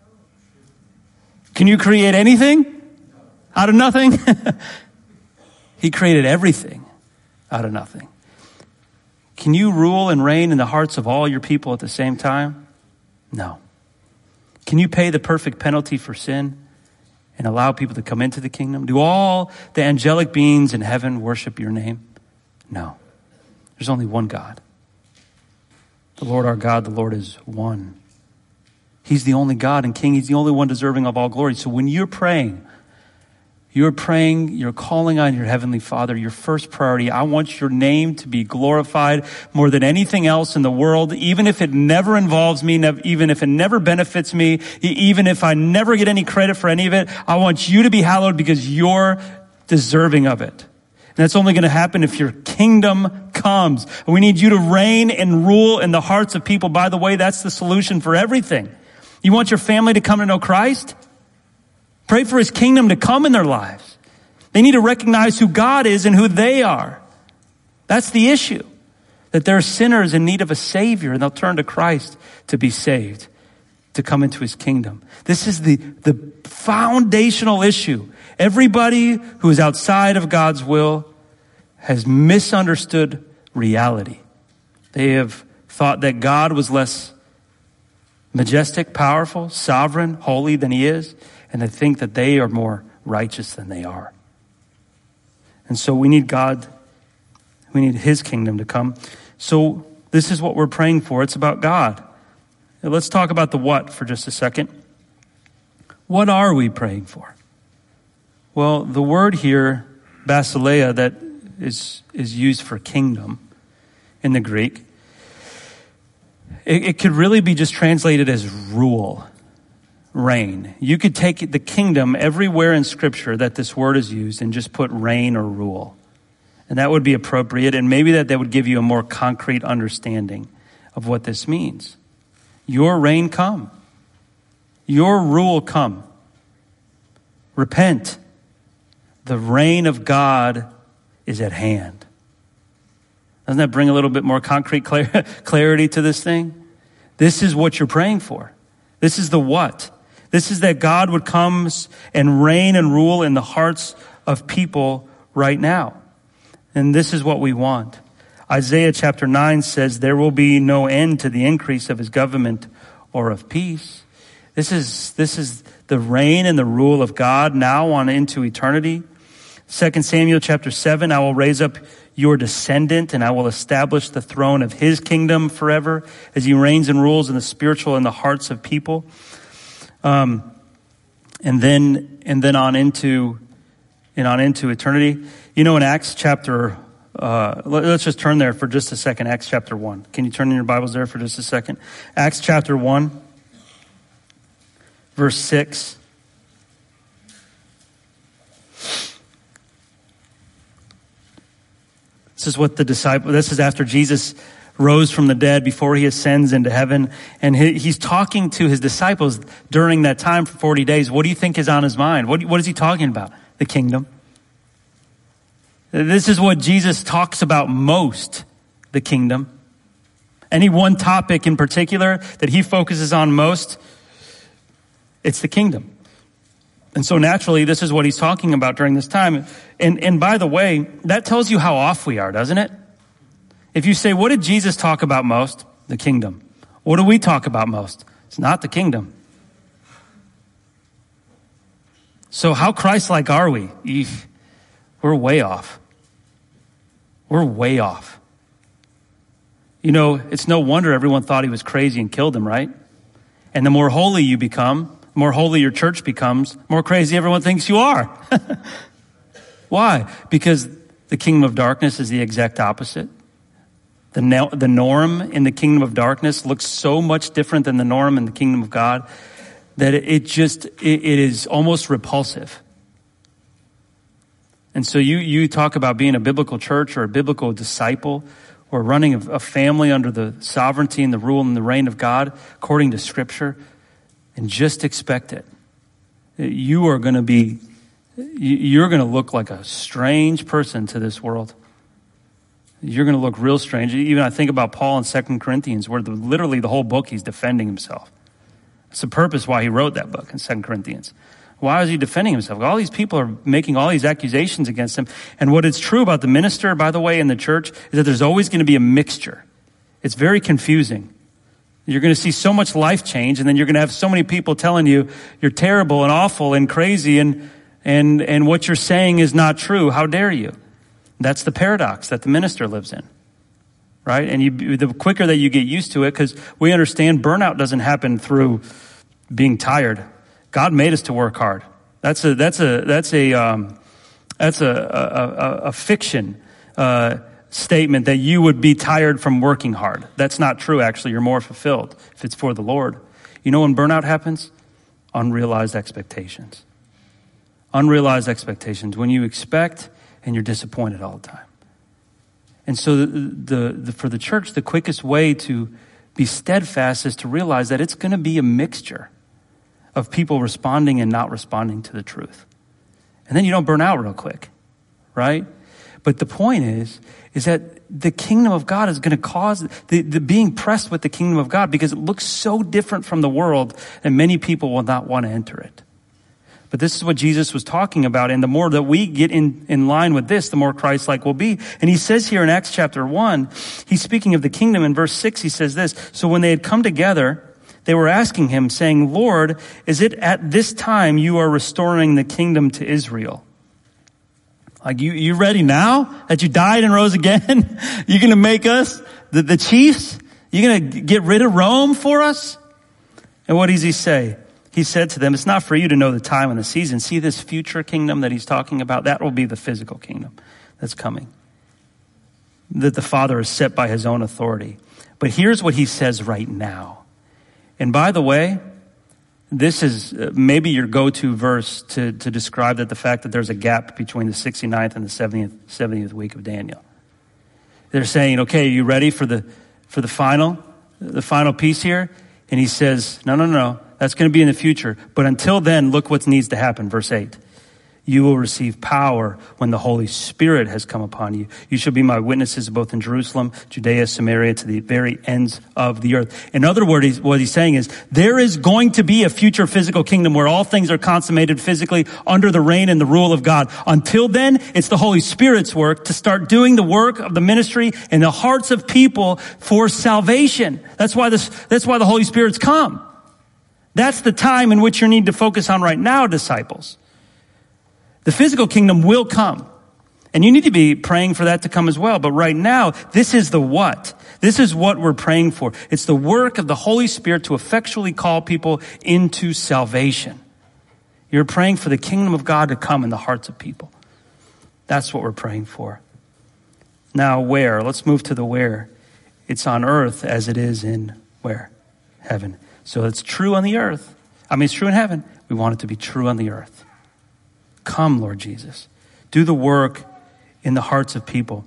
Speaker 1: Can you create anything out of nothing? He created everything out of nothing. Can you rule and reign in the hearts of all your people at the same time? No. Can you pay the perfect penalty for sin and allow people to come into the kingdom? Do all the angelic beings in heaven worship your name? No. There's only one God. The Lord our God, the Lord is one. He's the only God and King. He's the only one deserving of all glory. So when you're praying, you're calling on your Heavenly Father, your first priority. I want your name to be glorified more than anything else in the world, even if it never involves me, even if it never benefits me, even if I never get any credit for any of it. I want you to be hallowed because you're deserving of it. And that's only going to happen if your kingdom comes. We need you to reign and rule in the hearts of people. By the way, that's the solution for everything. You want your family to come to know Christ? Pray for his kingdom to come in their lives. They need to recognize who God is and who they are. That's the issue. That they're sinners in need of a Savior, and they'll turn to Christ to be saved, to come into his kingdom. This is the foundational issue. Everybody who is outside of God's will has misunderstood reality. They have thought that God was less majestic, powerful, sovereign, holy than he is, and they think that they are more righteous than they are. And so we need his kingdom to come. So this is what we're praying for. It's about God. Now let's talk about the what for just a second. What are we praying for? Well, the word here, basileia, that is used for kingdom in the Greek, it could really be just translated as rule, reign. You could take the kingdom everywhere in Scripture that this word is used and just put reign or rule. And that would be appropriate, and maybe that would give you a more concrete understanding of what this means. Your reign come. Your rule come. Repent. The reign of God is at hand. Doesn't that bring a little bit more concrete clarity to this thing? This is what you're praying for. This is the what. This is that God would come and reign and rule in the hearts of people right now. And this is what we want. Isaiah chapter 9 says, there will be no end to the increase of his government or of peace. This is the reign and the rule of God now on into eternity. 2 Samuel chapter 7, I will raise up your descendant and I will establish the throne of his kingdom forever as he reigns and rules in the spiritual and the hearts of people. And then on into eternity. You know, in Acts chapter, let's just turn there for just a second. Acts chapter 1. Can you turn in your Bibles there for just a second? Acts chapter 1, verse 6. This is after Jesus rose from the dead, before he ascends into heaven. And he's talking to his disciples during that time for 40 days. What do you think is on his mind? What is he talking about? The kingdom. This is what Jesus talks about most, the kingdom. Any one topic in particular that he focuses on most, it's the kingdom. And so naturally, this is what he's talking about during this time. And by the way, that tells you how off we are, doesn't it? If you say, what did Jesus talk about most? The kingdom. What do we talk about most? It's not the kingdom. So how Christ-like are we? We're way off. We're way off. You know, it's no wonder everyone thought he was crazy and killed him, right? And the more holy you become, the more holy your church becomes, the more crazy everyone thinks you are. Why? Because the kingdom of darkness is the exact opposite. The norm in the kingdom of darkness looks so much different than the norm in the kingdom of God that it is almost repulsive. And so you talk about being a biblical church or a biblical disciple or running a family under the sovereignty and the rule and the reign of God according to Scripture, and just expect it. You're going to look like a strange person to this world. You're going to look real strange. Even I think about Paul in 2 Corinthians, where literally the whole book he's defending himself. It's the purpose why he wrote that book in 2 Corinthians. Why is he defending himself? All these people are making all these accusations against him. And what is true about the minister, by the way, in the church, is that there's always going to be a mixture. It's very confusing. You're going to see so much life change, and then you're going to have so many people telling you you're terrible and awful and crazy, and what you're saying is not true. How dare you? That's the paradox that the minister lives in, right? And the quicker that you get used to it, because we understand burnout doesn't happen through being tired. God made us to work hard. That's a fiction statement that you would be tired from working hard. That's not true, actually. You're more fulfilled if it's for the Lord. You know when burnout happens? Unrealized expectations. Unrealized expectations. When you expect and you're disappointed all the time. And so for the church, the quickest way to be steadfast is to realize that it's going to be a mixture of people responding and not responding to the truth. And then you don't burn out real quick, right? But the point is that the kingdom of God is going to cause the being pressed with the kingdom of God, because it looks so different from the world and many people will not want to enter it. But this is what Jesus was talking about. And the more that we get in line with this, the more Christ-like we'll be. And he says here in Acts chapter 1, he's speaking of the kingdom. In verse 6, he says this: so when they had come together, they were asking him, saying, Lord, is it at this time you are restoring the kingdom to Israel? Like, you ready now that you died and rose again? You're going to make us the chiefs? You're going to get rid of Rome for us? And what does he say? He said to them, it's not for you to know the time and the season. See this future kingdom that he's talking about? That will be the physical kingdom that's coming, that the Father has set by his own authority. But here's what he says right now. And by the way, this is maybe your go-to verse to describe that the fact that there's a gap between the 69th and the 70th week of Daniel. They're saying, okay, are you ready for the final piece here? And he says, no, that's going to be in the future. But until then, look what needs to happen. Verse 8. You will receive power when the Holy Spirit has come upon you. You shall be my witnesses both in Jerusalem, Judea, Samaria, to the very ends of the earth. In other words, what he's saying is there is going to be a future physical kingdom where all things are consummated physically under the reign and the rule of God. Until then, it's the Holy Spirit's work to start doing the work of the ministry in the hearts of people for salvation. That's why the Holy Spirit's come. That's the time in which you need to focus on right now, disciples. The physical kingdom will come. And you need to be praying for that to come as well. But right now, this is the what. This is what we're praying for. It's the work of the Holy Spirit to effectually call people into salvation. You're praying for the kingdom of God to come in the hearts of people. That's what we're praying for. Now, where? Let's move to the where. It's on earth as it is in where? Heaven. So it's true on the earth. It's true in heaven. We want it to be true on the earth. Come, Lord Jesus. Do the work in the hearts of people.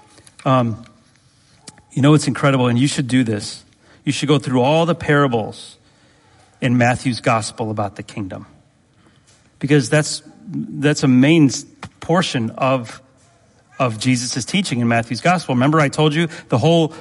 Speaker 1: It's incredible, and you should do this. You should go through all the parables in Matthew's gospel about the kingdom. Because that's a main portion of Jesus' teaching in Matthew's gospel. Remember I told you the whole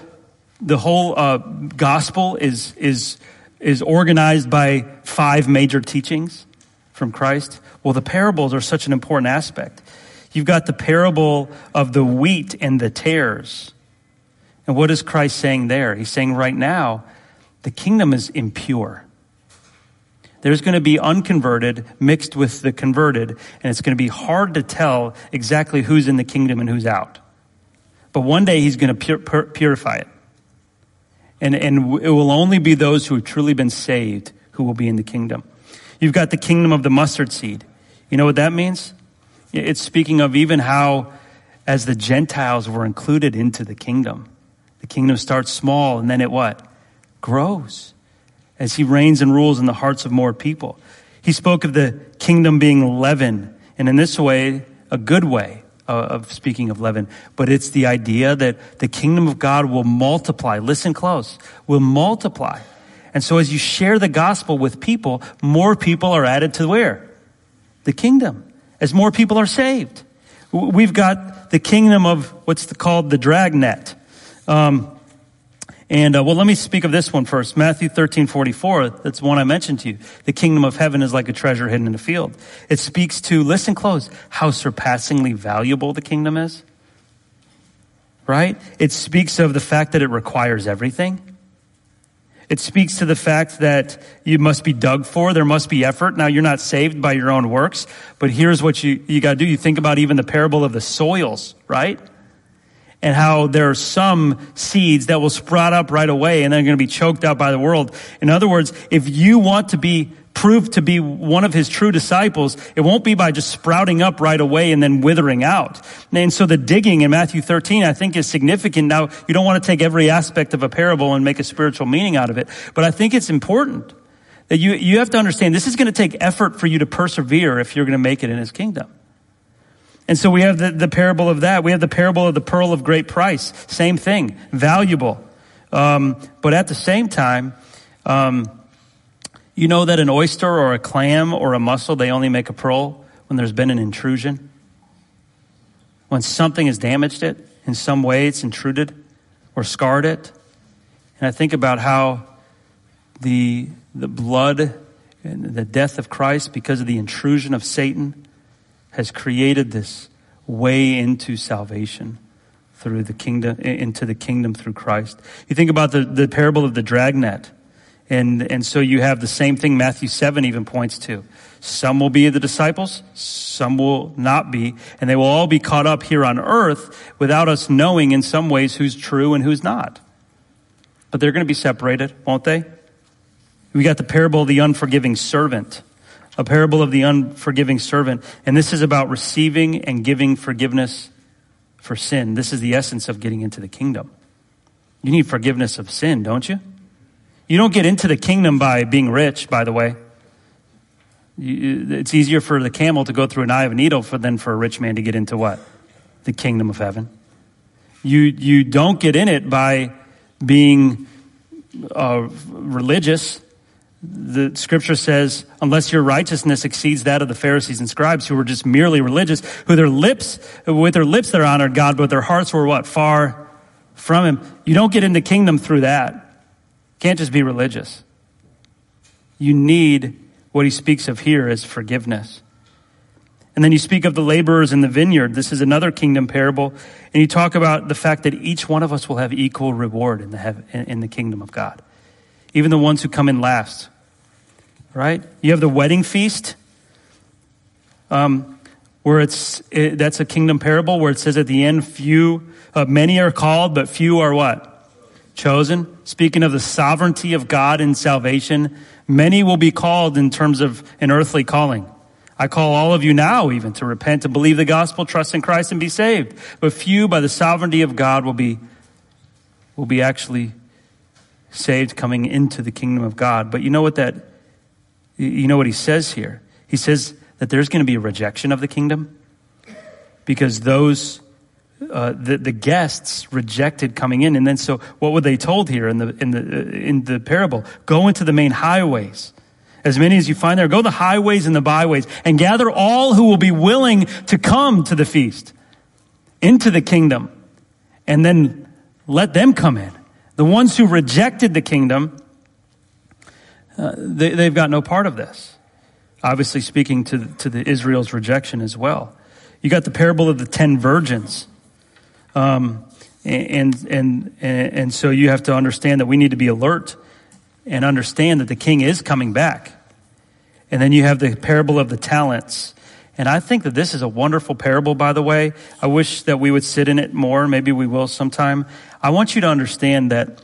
Speaker 1: gospel is organized by 5 major teachings from Christ. Well, the parables are such an important aspect. You've got the parable of the wheat and the tares. And what is Christ saying there? He's saying right now, the kingdom is impure. There's going to be unconverted mixed with the converted, and it's going to be hard to tell exactly who's in the kingdom and who's out. But one day he's going to purify it. And it will only be those who have truly been saved who will be in the kingdom. You've got the kingdom of the mustard seed. You know what that means? It's speaking of even how, as the Gentiles were included into the kingdom starts small, and then it what? Grows as he reigns and rules in the hearts of more people. He spoke of the kingdom being leaven, and in this way, a good way of speaking of leaven. But it's the idea that the kingdom of God will multiply. Listen close. Will multiply. And so as you share the gospel with people, more people are added to where? The kingdom. As more people are saved. We've got the kingdom of what's called the dragnet. Let me speak of this one first. Matthew 13:44. That's one I mentioned to you. The kingdom of heaven is like a treasure hidden in a field. It speaks to, listen close, how surpassingly valuable the kingdom is. Right? It speaks of the fact that it requires everything. It speaks to the fact that you must be dug for. There must be effort. Now, you're not saved by your own works, but here's what you got to do. You think about even the parable of the soils, right? And how there are some seeds that will sprout up right away and they're going to be choked out by the world. In other words, if you want to be proved to be one of his true disciples, it won't be by just sprouting up right away and then withering out. And so the digging in Matthew 13, I think, is significant. Now, you don't want to take every aspect of a parable and make a spiritual meaning out of it, but I think it's important that you have to understand this is going to take effort for you to persevere if you're going to make it in his kingdom. And so we have the parable of that. We have the parable of the pearl of great price. Same thing, valuable. But at the same time, you know that an oyster or a clam or a mussel, they only make a pearl when there's been an intrusion. When something has damaged it in some way, it's intruded or scarred it. And I think about how the blood and the death of Christ, because of the intrusion of Satan, has created this way into salvation through the kingdom, into the kingdom through Christ. You think about the parable of the dragnet. And so you have the same thing Matthew 7 even points to. Some will be the disciples, some will not be, and they will all be caught up here on earth without us knowing in some ways who's true and who's not. But they're going to be separated, won't they? We got the parable of the unforgiving servant. A parable of the unforgiving servant. And this is about receiving and giving forgiveness for sin. This is the essence of getting into the kingdom. You need forgiveness of sin, don't you? You don't get into the kingdom by being rich, by the way. It's easier for the camel to go through an eye of a needle than for a rich man to get into what? The kingdom of heaven. You don't get in it by being religious. The scripture says, unless your righteousness exceeds that of the Pharisees and scribes who were just merely religious, with their lips they honored God, but their hearts were what? Far from him. You don't get into kingdom through that. Can't just be religious. You need what he speaks of here as forgiveness. And then you speak of the laborers in the vineyard. This is another kingdom parable. And you talk about the fact that each one of us will have equal reward in the kingdom of God. Even the ones who come in last. Right? You have the wedding feast, where that's a kingdom parable where it says at the end, many are called, but few are what? Chosen. Speaking of the sovereignty of God in salvation, many will be called in terms of an earthly calling. I call all of you now even to repent, to believe the gospel, trust in Christ, and be saved. But few, by the sovereignty of God, will be actually saved, coming into the kingdom of God. But you know what he says here? He says that there's going to be a rejection of the kingdom because those the guests rejected coming in. And then so what were they told here in the parable? Go into the main highways. As many as you find there, go the highways and the byways and gather all who will be willing to come to the feast, into the kingdom, and then let them come in. The ones who rejected the kingdom, they've got no part of this. Obviously speaking to the Israel's rejection as well. You got the parable of the 10 virgins. And so you have to understand that we need to be alert and understand that the king is coming back. And then you have the parable of the talents. And I think that this is a wonderful parable, by the way. I wish that we would sit in it more. Maybe we will sometime. I want you to understand that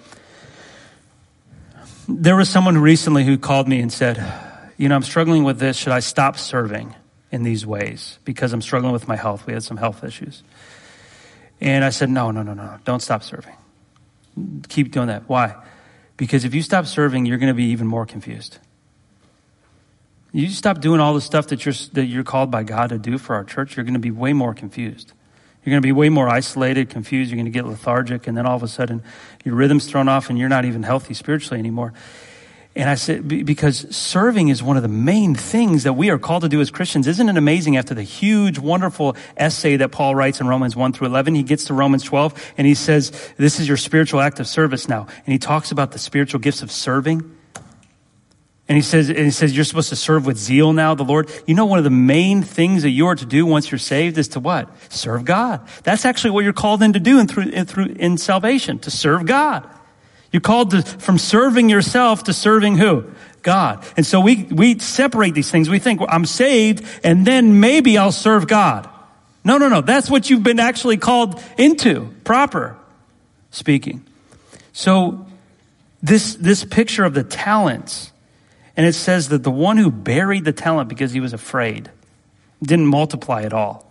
Speaker 1: there was someone recently who called me and said, I'm struggling with this. Should I stop serving in these ways? Because I'm struggling with my health. We had some health issues. And I said, no. Don't stop serving. Keep doing that. Why? Because if you stop serving, you're going to be even more confused. You stop doing all the stuff that you're called by God to do for our church, you're going to be way more confused. You're going to be way more isolated, confused. You're going to get lethargic, and then all of a sudden your rhythm's thrown off and you're not even healthy spiritually anymore. And I said, because serving is one of the main things that we are called to do as Christians. Isn't it amazing after the huge, wonderful essay that Paul writes in Romans 1 through 11, he gets to Romans 12 and he says, this is your spiritual act of service now. And he talks about the spiritual gifts of serving. And he says, you're supposed to serve with zeal now, the Lord. You know, one of the main things that you are to do once you're saved is to what? Serve God. That's actually what you're called in to do in salvation, to serve God. You're called from serving yourself to serving who? God. And so we separate these things. We think, well, I'm saved and then maybe I'll serve God. No. That's what you've been actually called into, proper speaking. So this picture of the talents, and it says that the one who buried the talent because he was afraid didn't multiply at all.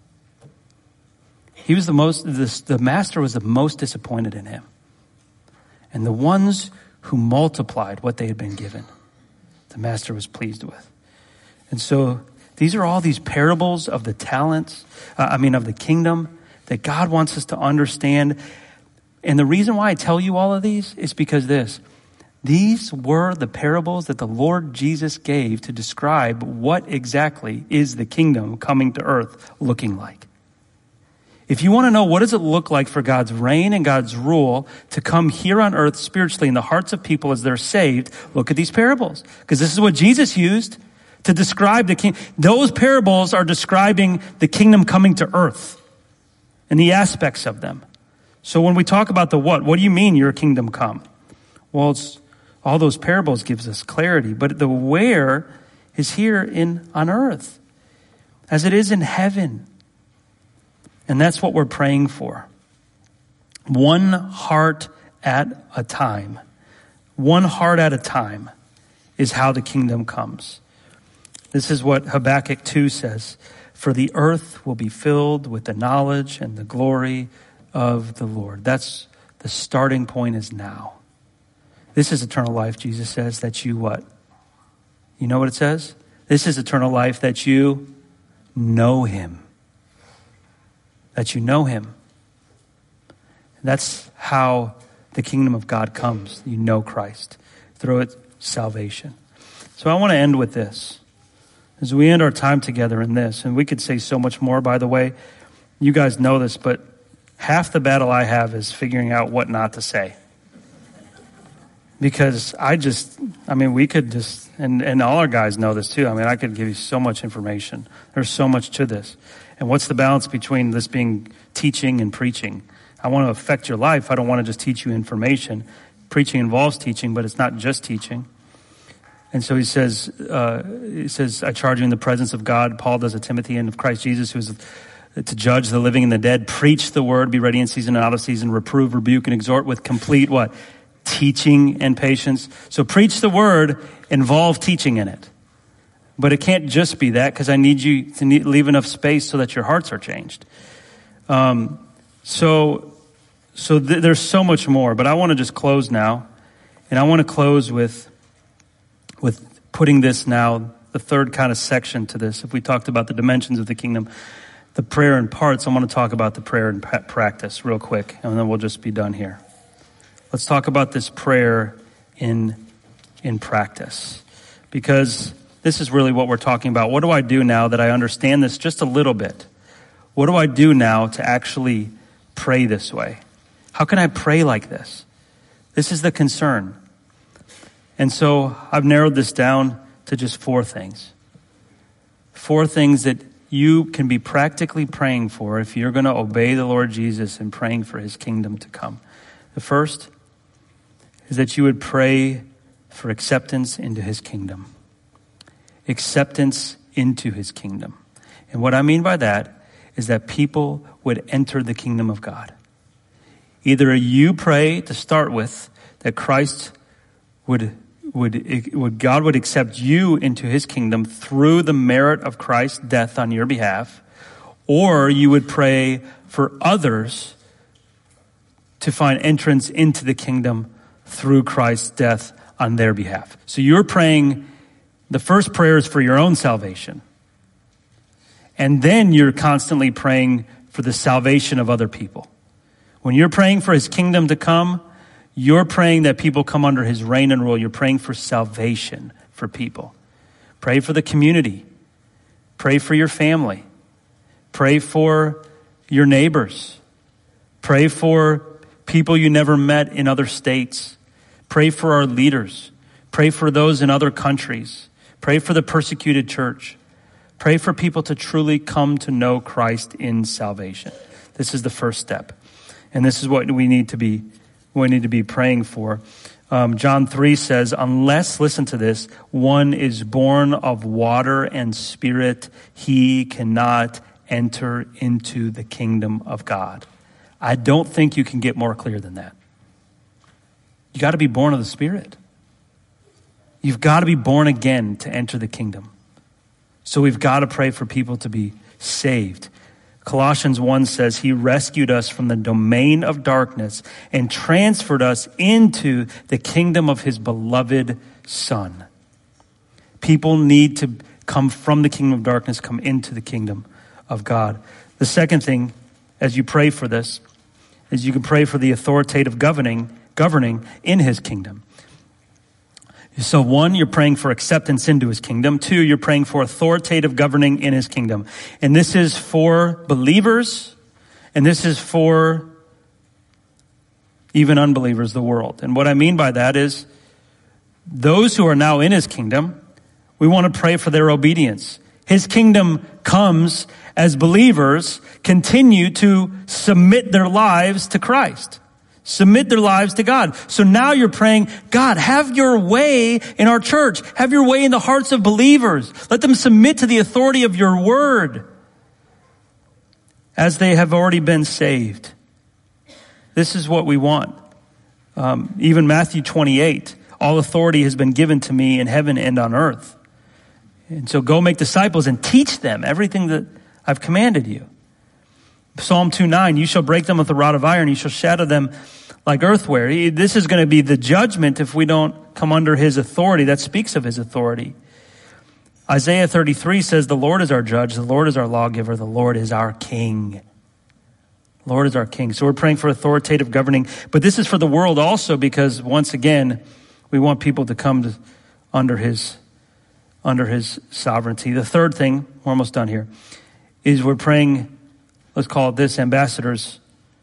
Speaker 1: He was the master was the most disappointed in him. And the ones who multiplied what they had been given, the master was pleased with. And so these are all these parables of the talents, of the kingdom that God wants us to understand. And the reason why I tell you all of these is because these were the parables that the Lord Jesus gave to describe what exactly is the kingdom coming to earth looking like. If you want to know what does it look like for God's reign and God's rule to come here on earth spiritually in the hearts of people as they're saved, look at these parables. Because this is what Jesus used to describe the king. Those parables are describing the kingdom coming to earth and the aspects of them. So when we talk about the what do you mean your kingdom come? Well, it's all those parables gives us clarity, but the where is here on earth as it is in heaven. And that's what we're praying for. One heart at a time. One heart at a time is how the kingdom comes. This is what Habakkuk 2 says. For the earth will be filled with the knowledge and the glory of the Lord. That's the starting point is now. This is eternal life, Jesus says, that you what? You know what it says? This is eternal life, that you know him. That you know him. That's how the kingdom of God comes. You know Christ. Through it, salvation. So I want to end with this. As we end our time together in this, and we could say so much more, by the way. You guys know this, but half the battle I have is figuring out what not to say. Because we could just, and all our guys know this too. I could give you so much information. There's so much to this. And what's the balance between this being teaching and preaching? I want to affect your life. I don't want to just teach you information. Preaching involves teaching, but it's not just teaching. And so he says, I charge you in the presence of God, Paul does to Timothy, and of Christ Jesus, who is to judge the living and the dead. Preach the word, be ready in season and out of season, reprove, rebuke, and exhort with complete what? Teaching and patience. So preach the word, involve teaching in it. But it can't just be that, because I need you to leave enough space so that your hearts are changed. So there's so much more, but I want to just close now. And I want to close with putting this now, the third kind of section to this. If we talked about the dimensions of the kingdom, the prayer in parts, I want to talk about the prayer in practice real quick, and then we'll just be done here. Let's talk about this prayer in practice, because this is really what we're talking about. What do I do now that I understand this just a little bit? What do I do now to actually pray this way? How can I pray like this? This is the concern. And so I've narrowed this down to just 4 things. 4 things that you can be practically praying for if you're going to obey the Lord Jesus and praying for his kingdom to come. The first is that you would pray for acceptance into his kingdom. Acceptance into his kingdom. And what I mean by that is that people would enter the kingdom of God. Either you pray to start with that Christ God would accept you into his kingdom through the merit of Christ's death on your behalf, or you would pray for others to find entrance into the kingdom through Christ's death on their behalf. So you're praying, the first prayer is for your own salvation. And then you're constantly praying for the salvation of other people. When you're praying for his kingdom to come, you're praying that people come under his reign and rule. You're praying for salvation for people. Pray for the community. Pray for your family. Pray for your neighbors. Pray for people you never met in other states. Pray for our leaders. Pray for those in other countries. Pray for the persecuted church. Pray for people to truly come to know Christ in salvation. This is the first step. And this is what we need to be we need to be praying for. John 3 says, unless, listen to this, one is born of water and spirit, he cannot enter into the kingdom of God. I don't think you can get more clear than that. You got to be born of the Spirit. You've got to be born again to enter the kingdom. So we've got to pray for people to be saved. Colossians 1 says he rescued us from the domain of darkness and transferred us into the kingdom of his beloved Son. People need to come from the kingdom of darkness, come into the kingdom of God. The second thing, as you pray for this, is you can pray for the authoritative governing in his kingdom. So 1, you're praying for acceptance into his kingdom. 2, you're praying for authoritative governing in his kingdom. And this is for believers, and this is for even unbelievers, the world. And what I mean by that is those who are now in his kingdom, we want to pray for their obedience. His kingdom comes as believers continue to submit their lives to Christ. Submit their lives to God. So now you're praying, God, have your way in our church. Have your way in the hearts of believers. Let them submit to the authority of your word as they have already been saved. This is what we want. Even Matthew 28, all authority has been given to me in heaven and on earth. And so go make disciples and teach them everything that I've commanded you. Psalm 2:9, you shall break them with a rod of iron. You shall shatter them like earthware. This is going to be the judgment if we don't come under his authority. That speaks of his authority. Isaiah 33 says, the Lord is our judge. The Lord is our lawgiver. The Lord is our king. The Lord is our king. So we're praying for authoritative governing. But this is for the world also because, once again, we want people to come under his sovereignty. The third thing, we're almost done here, is we're praying, let's call it this, ambassadors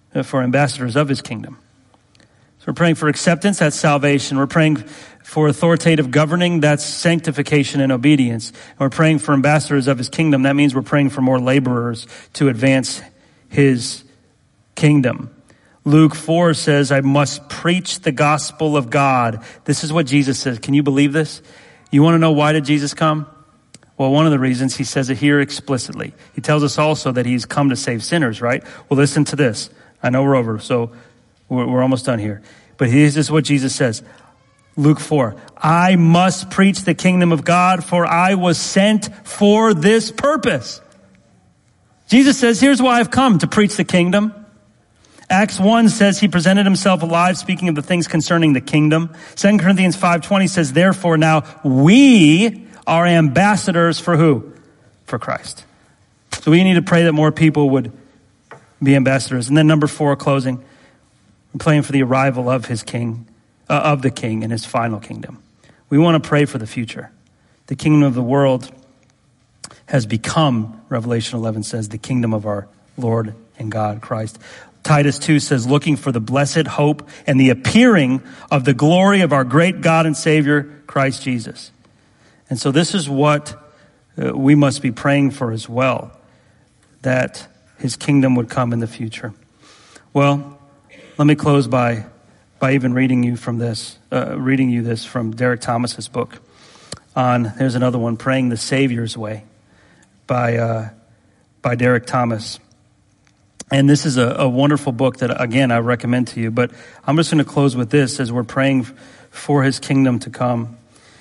Speaker 1: of his kingdom. So we're praying for acceptance, that's salvation. We're praying for authoritative governing, that's sanctification and obedience. And we're praying for ambassadors of his kingdom. That means we're praying for more laborers to advance his kingdom. Luke 4 says, I must preach the gospel of God. This is what Jesus says. Can you believe this? You want to know why did Jesus come? Well, one of the reasons, he says it here explicitly. He tells us also that he's come to save sinners, right? Well, listen to this. I know we're over, so we're almost done here. But this is what Jesus says. Luke 4, I must preach the kingdom of God, for I was sent for this purpose. Jesus says, here's why I've come, to preach the kingdom. Acts 1 says he presented himself alive, speaking of the things concerning the kingdom. 2 Corinthians 5:20 says, therefore now we are ambassadors for who? For Christ. So we need to pray that more people would be ambassadors. And then number 4, closing, we're praying for the arrival of his king, of the king in his final kingdom. We want to pray for the future. The kingdom of the world has become, Revelation 11 says, the kingdom of our Lord and God, Christ. Titus 2 says, looking for the blessed hope and the appearing of the glory of our great God and Savior, Christ Jesus. And so this is what we must be praying for as well, that his kingdom would come in the future. Well, let me close by even reading you this from Derek Thomas's book on, there's another one, Praying the Savior's Way by Derek Thomas. And this is a wonderful book that, again, I recommend to you. But I'm just going to close with this as we're praying for his kingdom to come.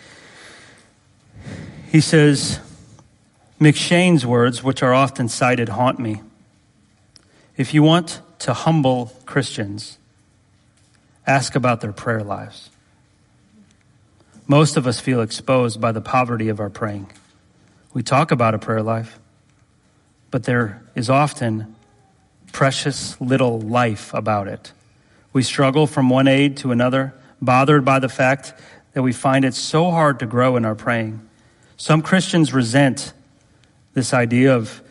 Speaker 1: He says, McShane's words, which are often cited, haunt me. If you want to humble Christians, ask about their prayer lives. Most of us feel exposed by the poverty of our praying. We talk about a prayer life, but there is often precious little life about it. We struggle from one aid to another, bothered by the fact that we find it so hard to grow in our praying. Some Christians resent this idea of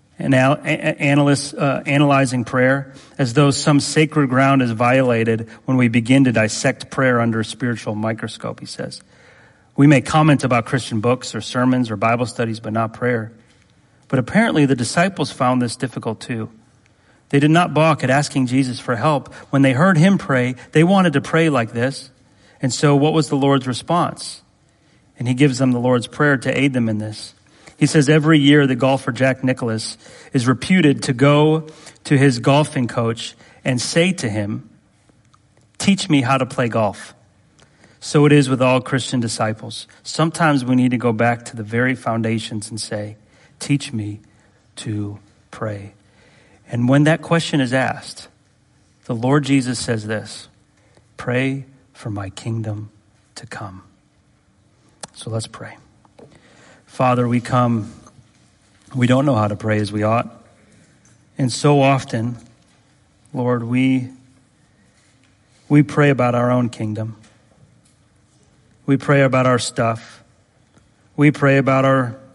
Speaker 1: analyzing prayer as though some sacred ground is violated when we begin to dissect prayer under a spiritual microscope, he says. We may comment about Christian books or sermons or Bible studies, but not prayer. But apparently the disciples found this difficult too. They did not balk at asking Jesus for help. When they heard him pray, they wanted to pray like this. And so what was the Lord's response? And he gives them the Lord's Prayer to aid them in this. He says every year the golfer Jack Nicklaus is reputed to go to his golfing coach and say to him, "Teach me how to play golf." So it is with all Christian disciples. Sometimes we need to go back to the very foundations and say, "Teach me to pray." And when that question is asked, the Lord Jesus says this, "Pray for my kingdom to come." So let's pray. Father, we come, we don't know how to pray as we ought. And so often, Lord, we pray about our own kingdom. We pray about our stuff. We pray about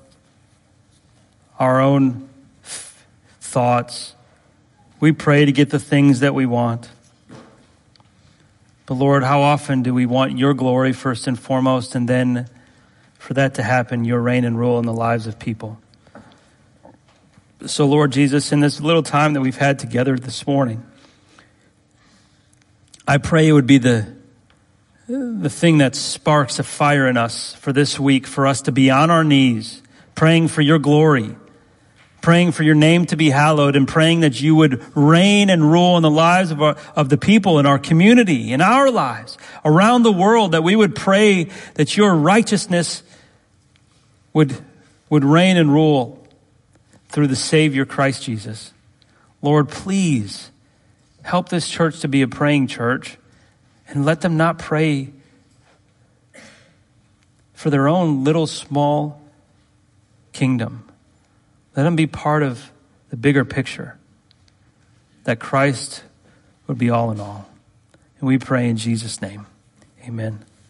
Speaker 1: our own thoughts. We pray to get the things that we want. But Lord, how often do we want your glory first and foremost, and then for that to happen, your reign and rule in the lives of people? So Lord Jesus, in this little time that we've had together this morning, I pray it would be the thing that sparks a fire in us for this week, for us to be on our knees, praying for your glory, praying for your name to be hallowed, and praying that you would reign and rule in the lives of the people in our community, in our lives, around the world, that we would pray that your righteousness would reign and rule through the Savior Christ Jesus. Lord, please help this church to be a praying church, and let them not pray for their own little small kingdom. Let them be part of the bigger picture, that Christ would be all in all. And we pray in Jesus' name. Amen.